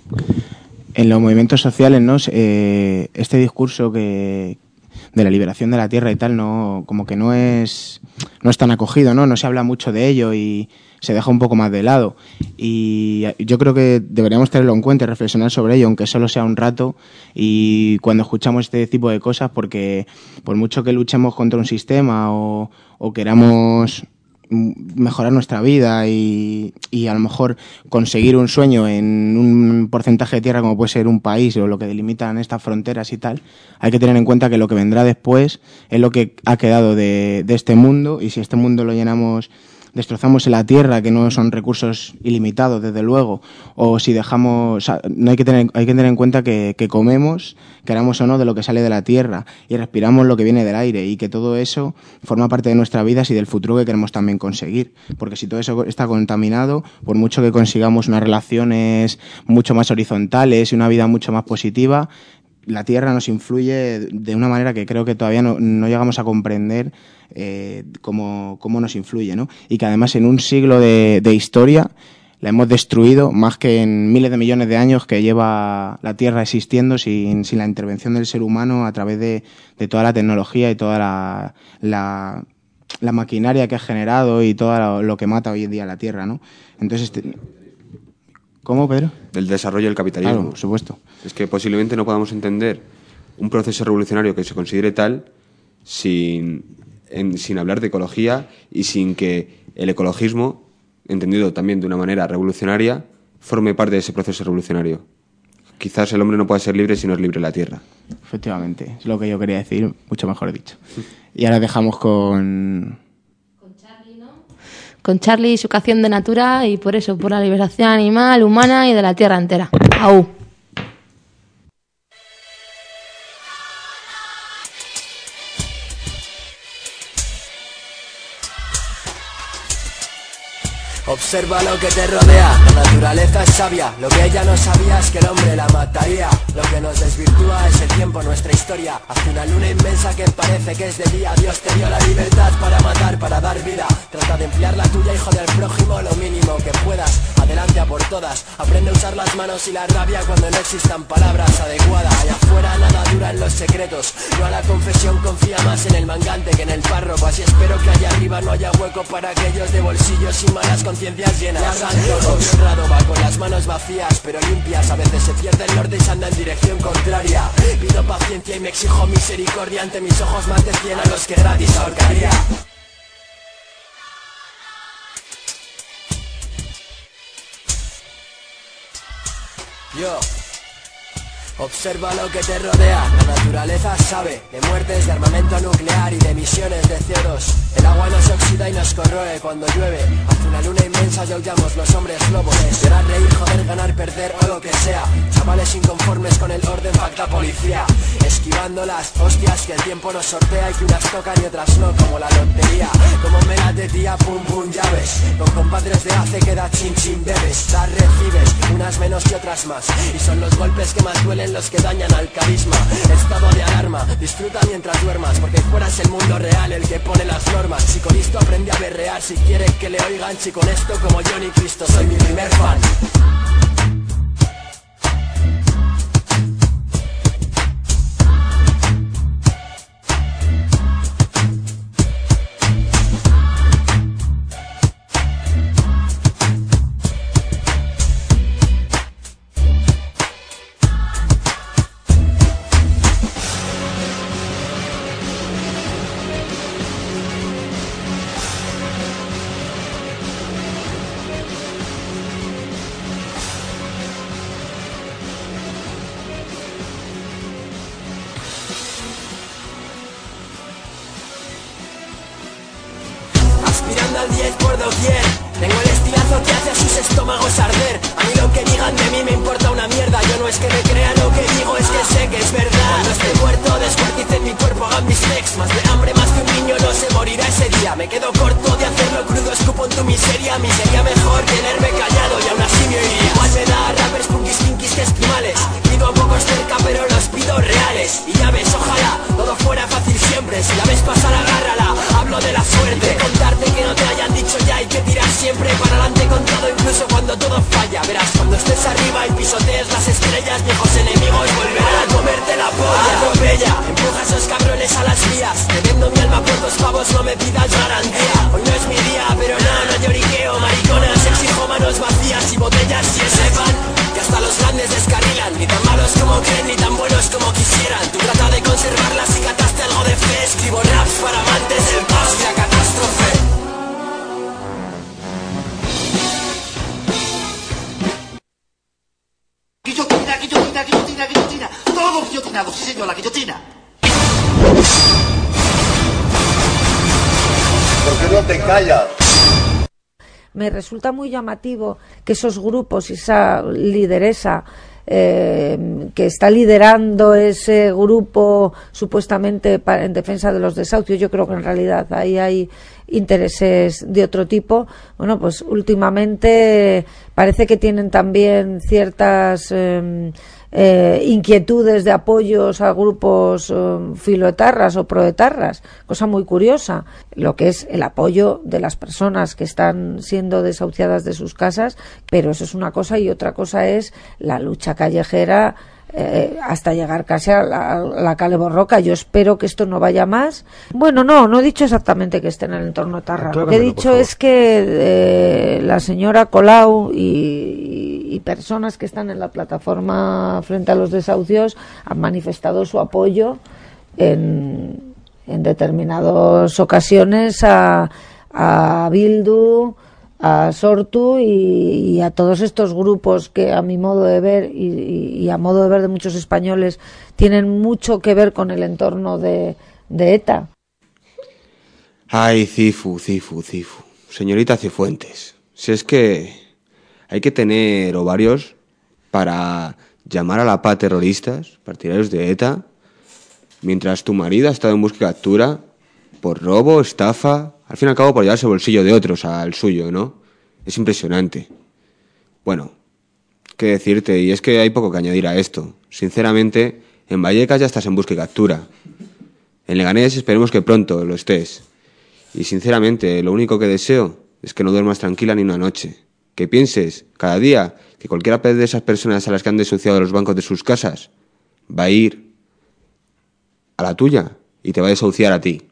en los movimientos sociales, ¿no? Eh, este discurso que de la liberación de la tierra y tal, no, como que no es no es tan acogido, ¿no? No se habla mucho de ello y se deja un poco más de lado. Y yo creo que deberíamos tenerlo en cuenta y reflexionar sobre ello, aunque solo sea un rato, y cuando escuchamos este tipo de cosas, porque por mucho que luchemos contra un sistema o, o queramos mejorar nuestra vida y, y a lo mejor conseguir un sueño en un porcentaje de tierra como puede ser un país o lo que delimitan estas fronteras y tal, hay que tener en cuenta que lo que vendrá después es lo que ha quedado de, de este mundo, y si este mundo lo llenamos, destrozamos la tierra, que no son recursos ilimitados, desde luego, o si dejamos, o sea, no hay que tener, hay que tener en cuenta que, que comemos, queramos o no, de lo que sale de la tierra, y respiramos lo que viene del aire, y que todo eso forma parte de nuestras vidas y del futuro que queremos también conseguir, porque si todo eso está contaminado, por mucho que consigamos unas relaciones mucho más horizontales y una vida mucho más positiva, la tierra nos influye de una manera que creo que todavía no, no llegamos a comprender eh, cómo, cómo nos influye, ¿no? Y que además en un siglo de, de historia la hemos destruido más que en miles de millones de años que lleva la tierra existiendo sin, sin la intervención del ser humano a través de, de toda la tecnología y toda la, la, la maquinaria que ha generado y todo lo, lo que mata hoy en día la tierra, ¿no? Entonces, este, ¿cómo, Pedro? Del desarrollo del capitalismo. Claro, por supuesto. Es que posiblemente no podamos entender un proceso revolucionario que se considere tal sin, en, sin hablar de ecología y sin que el ecologismo, entendido también de una manera revolucionaria, forme parte de ese proceso revolucionario. Quizás el hombre no pueda ser libre si no es libre la tierra. Efectivamente, es lo que yo quería decir, mucho mejor dicho. Y ahora dejamos con... Con Charlie y su canción de Natura, y por eso, por la liberación animal, humana y de la tierra entera. ¡Au! Observa lo que te rodea, la naturaleza es sabia. Lo que ella no sabía es que el hombre la mataría. Lo que nos desvirtúa es el tiempo, nuestra historia. Hacia una luna inmensa que parece que es de día. Dios te dio la libertad para matar, para dar vida. Trata de emplear la tuya, hijo del prójimo, lo mínimo que puedas. Adelante a por todas. Aprende a usar las manos y la rabia cuando no existan palabras adecuadas. Allá afuera nada dura en los secretos. No a la confesión, confía más en el mangante que en el párroco. Así espero que allá arriba no haya hueco para aquellos de bolsillos y malas conciencias llenas. Todo honrado va con las manos vacías pero limpias. A veces se pierde el norte y se anda en dirección contraria. Pido paciencia y me exijo misericordia. Ante mis ojos más de cien a los que gratis ahorcaría. Yo observa lo que te rodea, la naturaleza sabe de muertes, de armamento nuclear y de emisiones de C O dos. El agua nos oxida y nos corroe cuando llueve. Hacia una luna inmensa ya aullamos los hombres lobos. Llorar, reír, joder, ganar, perder o lo que sea. Chavales inconformes con el orden, pacta policía. Esquivando las hostias que el tiempo nos sortea y que unas tocan y otras no, como la lotería. Como me la de tía, pum pum, llaves. Con compadres de hace queda chin chin bebes. Dar, recibes, unas menos y otras más. Y son los golpes que más duelen los que dañan al carisma. Estado de alarma, disfruta mientras duermas, porque fuera es el mundo real el que pone las normas. Si con esto aprende a berrear, si quiere que le oigan, si con esto como Johnny Cristo soy mi primer fan. Aspirando al diez por doquier. Tengo el estilazo que hace a sus estómagos arder. A mí lo que digan de mí me importa una mierda. Yo no es que me crea lo que digo, es que sé que es verdad. Cuando esté muerto descuarticen mi cuerpo, hagan mis legs. Más de hambre, más que un niño no se morirá ese día. Me quedo corto de hacerlo crudo, escupo en tu miseria. Mi sería mejor tenerme callado y aún así me oiría. Igual me da rappers, punkis, kinkis que esquimales. Pido a pocos cerca pero los pido reales. Y ya ves, ojalá todo fuera fácil siempre. Si la ves pasar, agárrala, hablo de la suerte. De contarte que no te hayan dicho ya, hay que tirar siempre para adelante con todo, incluso cuando todo falla. Verás, cuando estés arriba y pisotees las estrellas, viejos enemigos volverán a comerte la polla. Atropella, empuja a esos cabrones a las vías. Te vendo mi alma por dos pavos, no me pidas garantía. Hoy no es mi día, pero no, no lloriqueo. Mariconas, exijo manos vacías y botellas y sepan que hasta los grandes descarrilan. Ni tan malos como creen, ni tan buenos como quisieran. Tú trata de conservarlas y cataste algo de fe. Escribo raps para amantes del caos y la catástrofe. Guillotina, guillotina, guillotina, guillotina. Todos guillotinados, sí señor, la guillotina. ¿Por qué no te callas? Me resulta muy llamativo que esos grupos y esa lideresa eh, que está liderando ese grupo supuestamente para, en defensa de los desahucios, yo creo que en realidad ahí hay intereses de otro tipo. Bueno, pues últimamente parece que tienen también ciertas eh, eh, inquietudes de apoyos a grupos eh, filoetarras o proetarras, cosa muy curiosa, lo que es el apoyo de las personas que están siendo desahuciadas de sus casas, pero eso es una cosa, y otra cosa es la lucha callejera Eh, hasta llegar casi a la, a la Cale Borroca. Yo espero que esto no vaya más. Bueno, no, no he dicho exactamente que esté en el entorno Tarra. Lo que he dicho es que eh, la señora Colau y, y personas que están en la plataforma frente a los desahucios han manifestado su apoyo en, en determinadas ocasiones a, a Bildu, a Sortu y, y a todos estos grupos que, a mi modo de ver y, y a modo de ver de muchos españoles, tienen mucho que ver con el entorno de, de ETA. Ay, Cifu, Cifu, Cifu. Señorita Cifuentes, si es que hay que tener ovarios para llamar a la paz terroristas, partidarios de ETA, mientras tu marido ha estado en busca y captura por robo, estafa, al fin y al cabo por llevarse el bolsillo de otros al suyo, ¿no? Es impresionante. Bueno, qué decirte, y es que hay poco que añadir a esto. Sinceramente, en Vallecas ya estás en busca y captura. En Leganés esperemos que pronto lo estés. Y sinceramente, lo único que deseo es que no duermas tranquila ni una noche. Que pienses cada día que cualquiera de esas personas a las que han desahuciado los bancos de sus casas va a ir a la tuya y te va a desahuciar a ti.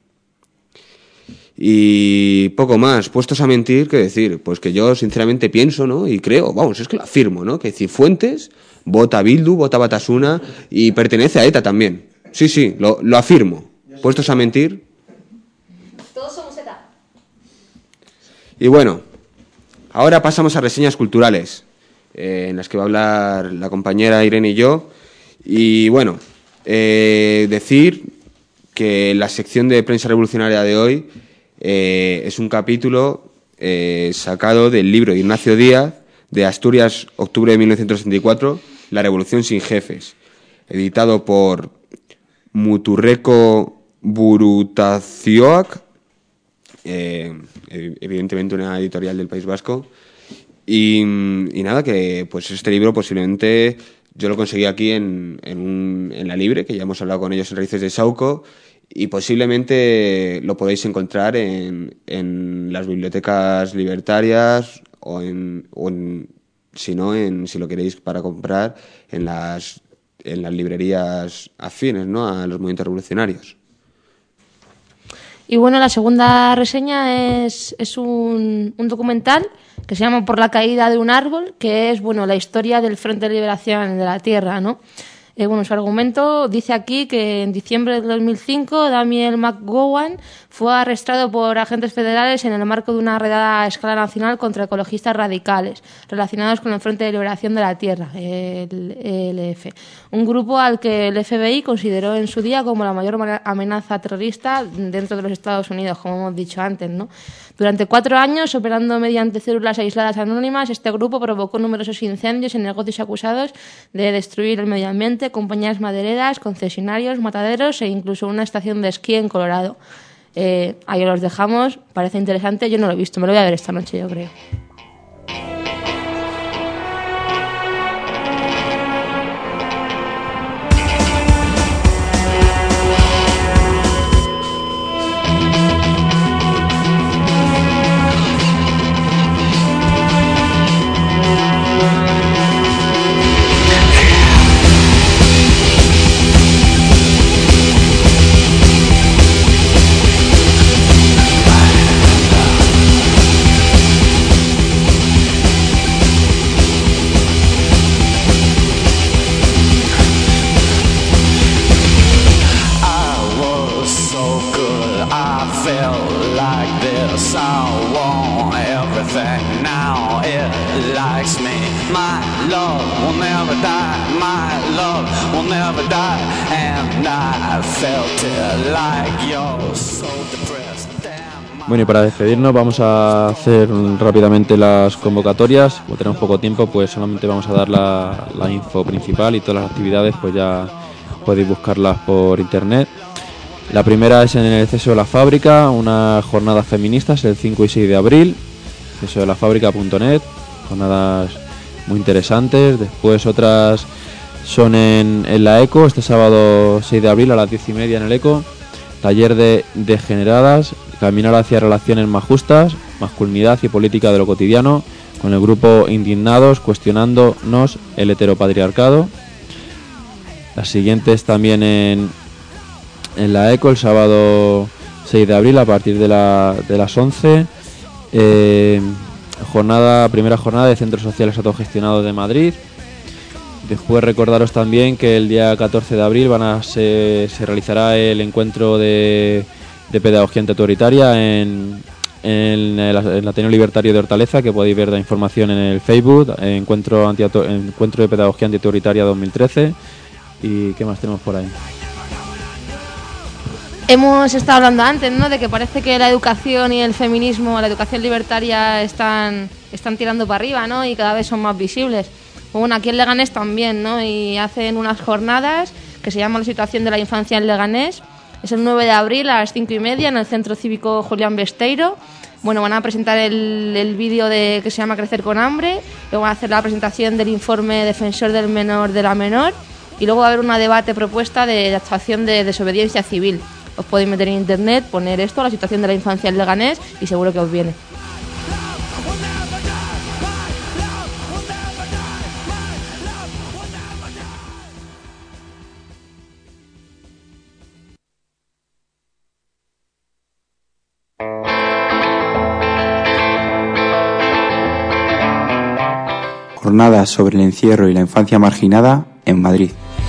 Y poco más, puestos a mentir, ¿qué decir? Pues que yo sinceramente pienso, ¿no? Y creo, vamos, es que lo afirmo, ¿no? Que Cifuentes vota a Bildu, vota a Batasuna y pertenece a ETA también. Sí, sí, lo, lo afirmo. Puestos a mentir. Todos somos ETA. Y bueno, ahora pasamos a reseñas culturales, eh, en las que va a hablar la compañera Irene y yo. Y bueno, eh, decir que la sección de prensa revolucionaria de hoy eh, es un capítulo eh, sacado del libro de Ignacio Díaz, de Asturias, octubre de mil novecientos sesenta y cuatro, La Revolución sin Jefes, editado por Muturreko Burutazioak, eh, evidentemente una editorial del País Vasco. Y, y nada, que pues este libro posiblemente yo lo conseguí aquí en, en, un, en La Libre, que ya hemos hablado con ellos en Raíces de Sauco, y posiblemente lo podéis encontrar en, en las bibliotecas libertarias o en, o en si no, en, si lo queréis para comprar, en las, en las librerías afines, ¿no?, a los movimientos revolucionarios. Y bueno, la segunda reseña es, es un, un documental que se llama Por la caída de un árbol, que es, bueno, la historia del Frente de Liberación de la Tierra, ¿no? Eh, bueno, su argumento dice aquí que en diciembre de dos mil cinco Daniel McGowan fue arrestado por agentes federales en el marco de una redada a escala nacional contra ecologistas radicales relacionados con el Frente de Liberación de la Tierra, el E L F, un grupo al que el F B I consideró en su día como la mayor amenaza terrorista dentro de los Estados Unidos, como hemos dicho antes, ¿no? Durante cuatro años, operando mediante células aisladas anónimas, este grupo provocó numerosos incendios en negocios acusados de destruir el medio ambiente, compañías madereras, concesionarios, mataderos e incluso una estación de esquí en Colorado. Eh, ahí los dejamos, parece interesante, yo no lo he visto, me lo voy a ver esta noche, yo creo. Bueno, y para despedirnos vamos a hacer rápidamente las convocatorias. Como tenemos poco tiempo, pues solamente vamos a dar la, la info principal, y todas las actividades pues ya podéis buscarlas por internet. La primera es en el Ceso de la Fábrica, unas jornadas feministas el cinco y seis de abril, ceso de la fábrica punto net, jornadas muy interesantes. Después otras son en, en la ECO, este sábado seis de abril a las diez y media en el ECO, taller de degeneradas, caminar hacia relaciones más justas, masculinidad y política de lo cotidiano, con el grupo Indignados, cuestionándonos el heteropatriarcado. Las siguientes también en, en la ECO, el sábado seis de abril a partir de, la, de las once, eh, jornada, primera jornada de Centros Sociales Autogestionados de Madrid. Después recordaros también que el día catorce de abril van a se, se realizará el encuentro de, de pedagogía antiautoritaria en, en el, el Ateneo Libertario de Hortaleza, que podéis ver la información en el Facebook, encuentro, anti, encuentro de pedagogía antiautoritaria dos mil trece. ¿Y qué más tenemos por ahí? Hemos estado hablando antes, ¿no?, de que parece que la educación y el feminismo, la educación libertaria están, están tirando para arriba, ¿no?, y cada vez son más visibles. Bueno, aquí en Leganés también, ¿no?, y hacen unas jornadas que se llaman La situación de la infancia en Leganés. Es el nueve de abril a las cinco y media en el Centro Cívico Julián Besteiro. bueno, van a presentar el, el vídeo de que se llama Crecer con hambre, luego van a hacer la presentación del informe Defensor del menor de la menor y luego va a haber una debate propuesta de, de actuación de desobediencia civil. Os podéis meter en internet, poner esto, la situación de la infancia en Leganés y seguro que os viene. Jornadas sobre el encierro y la infancia marginada en Madrid.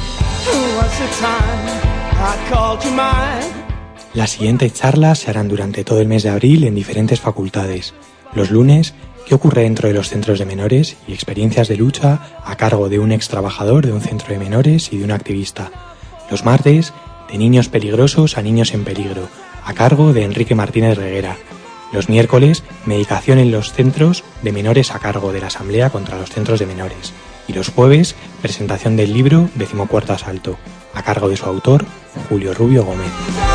Las siguientes charlas se harán durante todo el mes de abril en diferentes facultades. Los lunes, ¿qué ocurre dentro de los centros de menores? Y experiencias de lucha a cargo de un ex trabajador de un centro de menores y de un activista. Los martes, de niños peligrosos a niños en peligro, a cargo de Enrique Martínez Reguera. Los miércoles, medicación en los centros de menores a cargo de la Asamblea contra los Centros de Menores. Y los jueves, presentación del libro Decimocuarto Asalto, a cargo de su autor, Julio Rubio Gómez.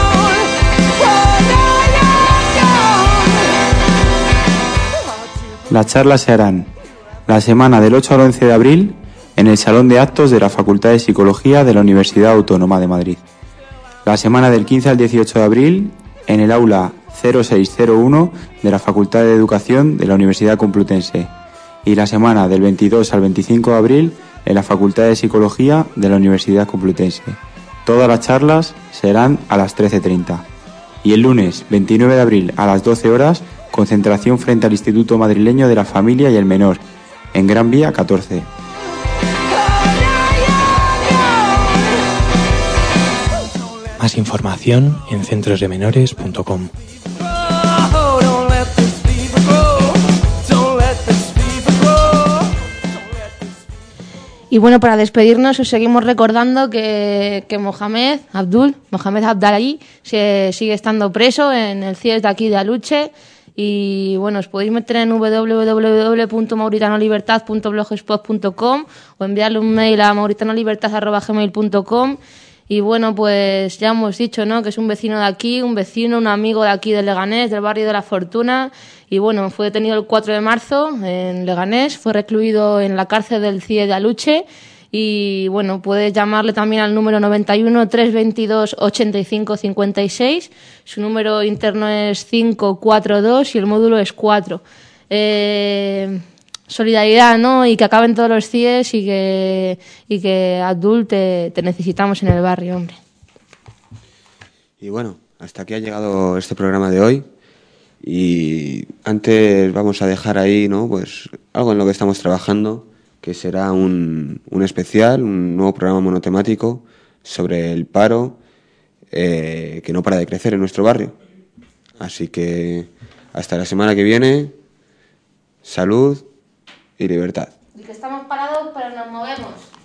Las charlas se harán la semana del ocho al once de abril en el Salón de Actos de la Facultad de Psicología de la Universidad Autónoma de Madrid. La semana del quince al dieciocho de abril en el aula cero seis cero uno de la Facultad de Educación de la Universidad Complutense y la semana del veintidós al veinticinco de abril en la Facultad de Psicología de la Universidad Complutense. Todas las charlas serán a las trece treinta. Y el lunes veintinueve de abril a las doce horas, concentración frente al Instituto Madrileño de la Familia y el Menor, en Gran Vía catorce. Más información en centros de menores punto com. Y bueno, para despedirnos os seguimos recordando que, que Mohamed Abdul, Mohamed Abdalaí, se sigue estando preso en el C I E S de aquí de Aluche. Y bueno, os podéis meter en doble u doble u doble u punto mauritaniolibertad punto blogspot punto com o enviarle un mail a mauritaniolibertad arroba gmail punto com. Y bueno, pues ya hemos dicho, ¿no?, que es un vecino de aquí, un vecino, un amigo de aquí de Leganés, del barrio de La Fortuna. Y bueno, fue detenido el cuatro de marzo en Leganés, fue recluido en la cárcel del C I E de Aluche. Y bueno, puedes llamarle también al número noventa y uno, trescientos veintidós, ochenta y cinco cincuenta y seis. Su número interno es cinco cuatro dos y el módulo es cuatro. Eh... Solidaridad, ¿no? Y que acaben todos los C I E S y que, y que Abdul te, te necesitamos en el barrio, hombre. Y bueno, hasta aquí ha llegado este programa de hoy. Y antes vamos a dejar ahí, ¿no?, pues algo en lo que estamos trabajando, que será un, un especial, un nuevo programa monotemático sobre el paro eh, que no para de crecer en nuestro barrio. Así que hasta la semana que viene, salud y libertad. Y que estamos parados, pero nos movemos.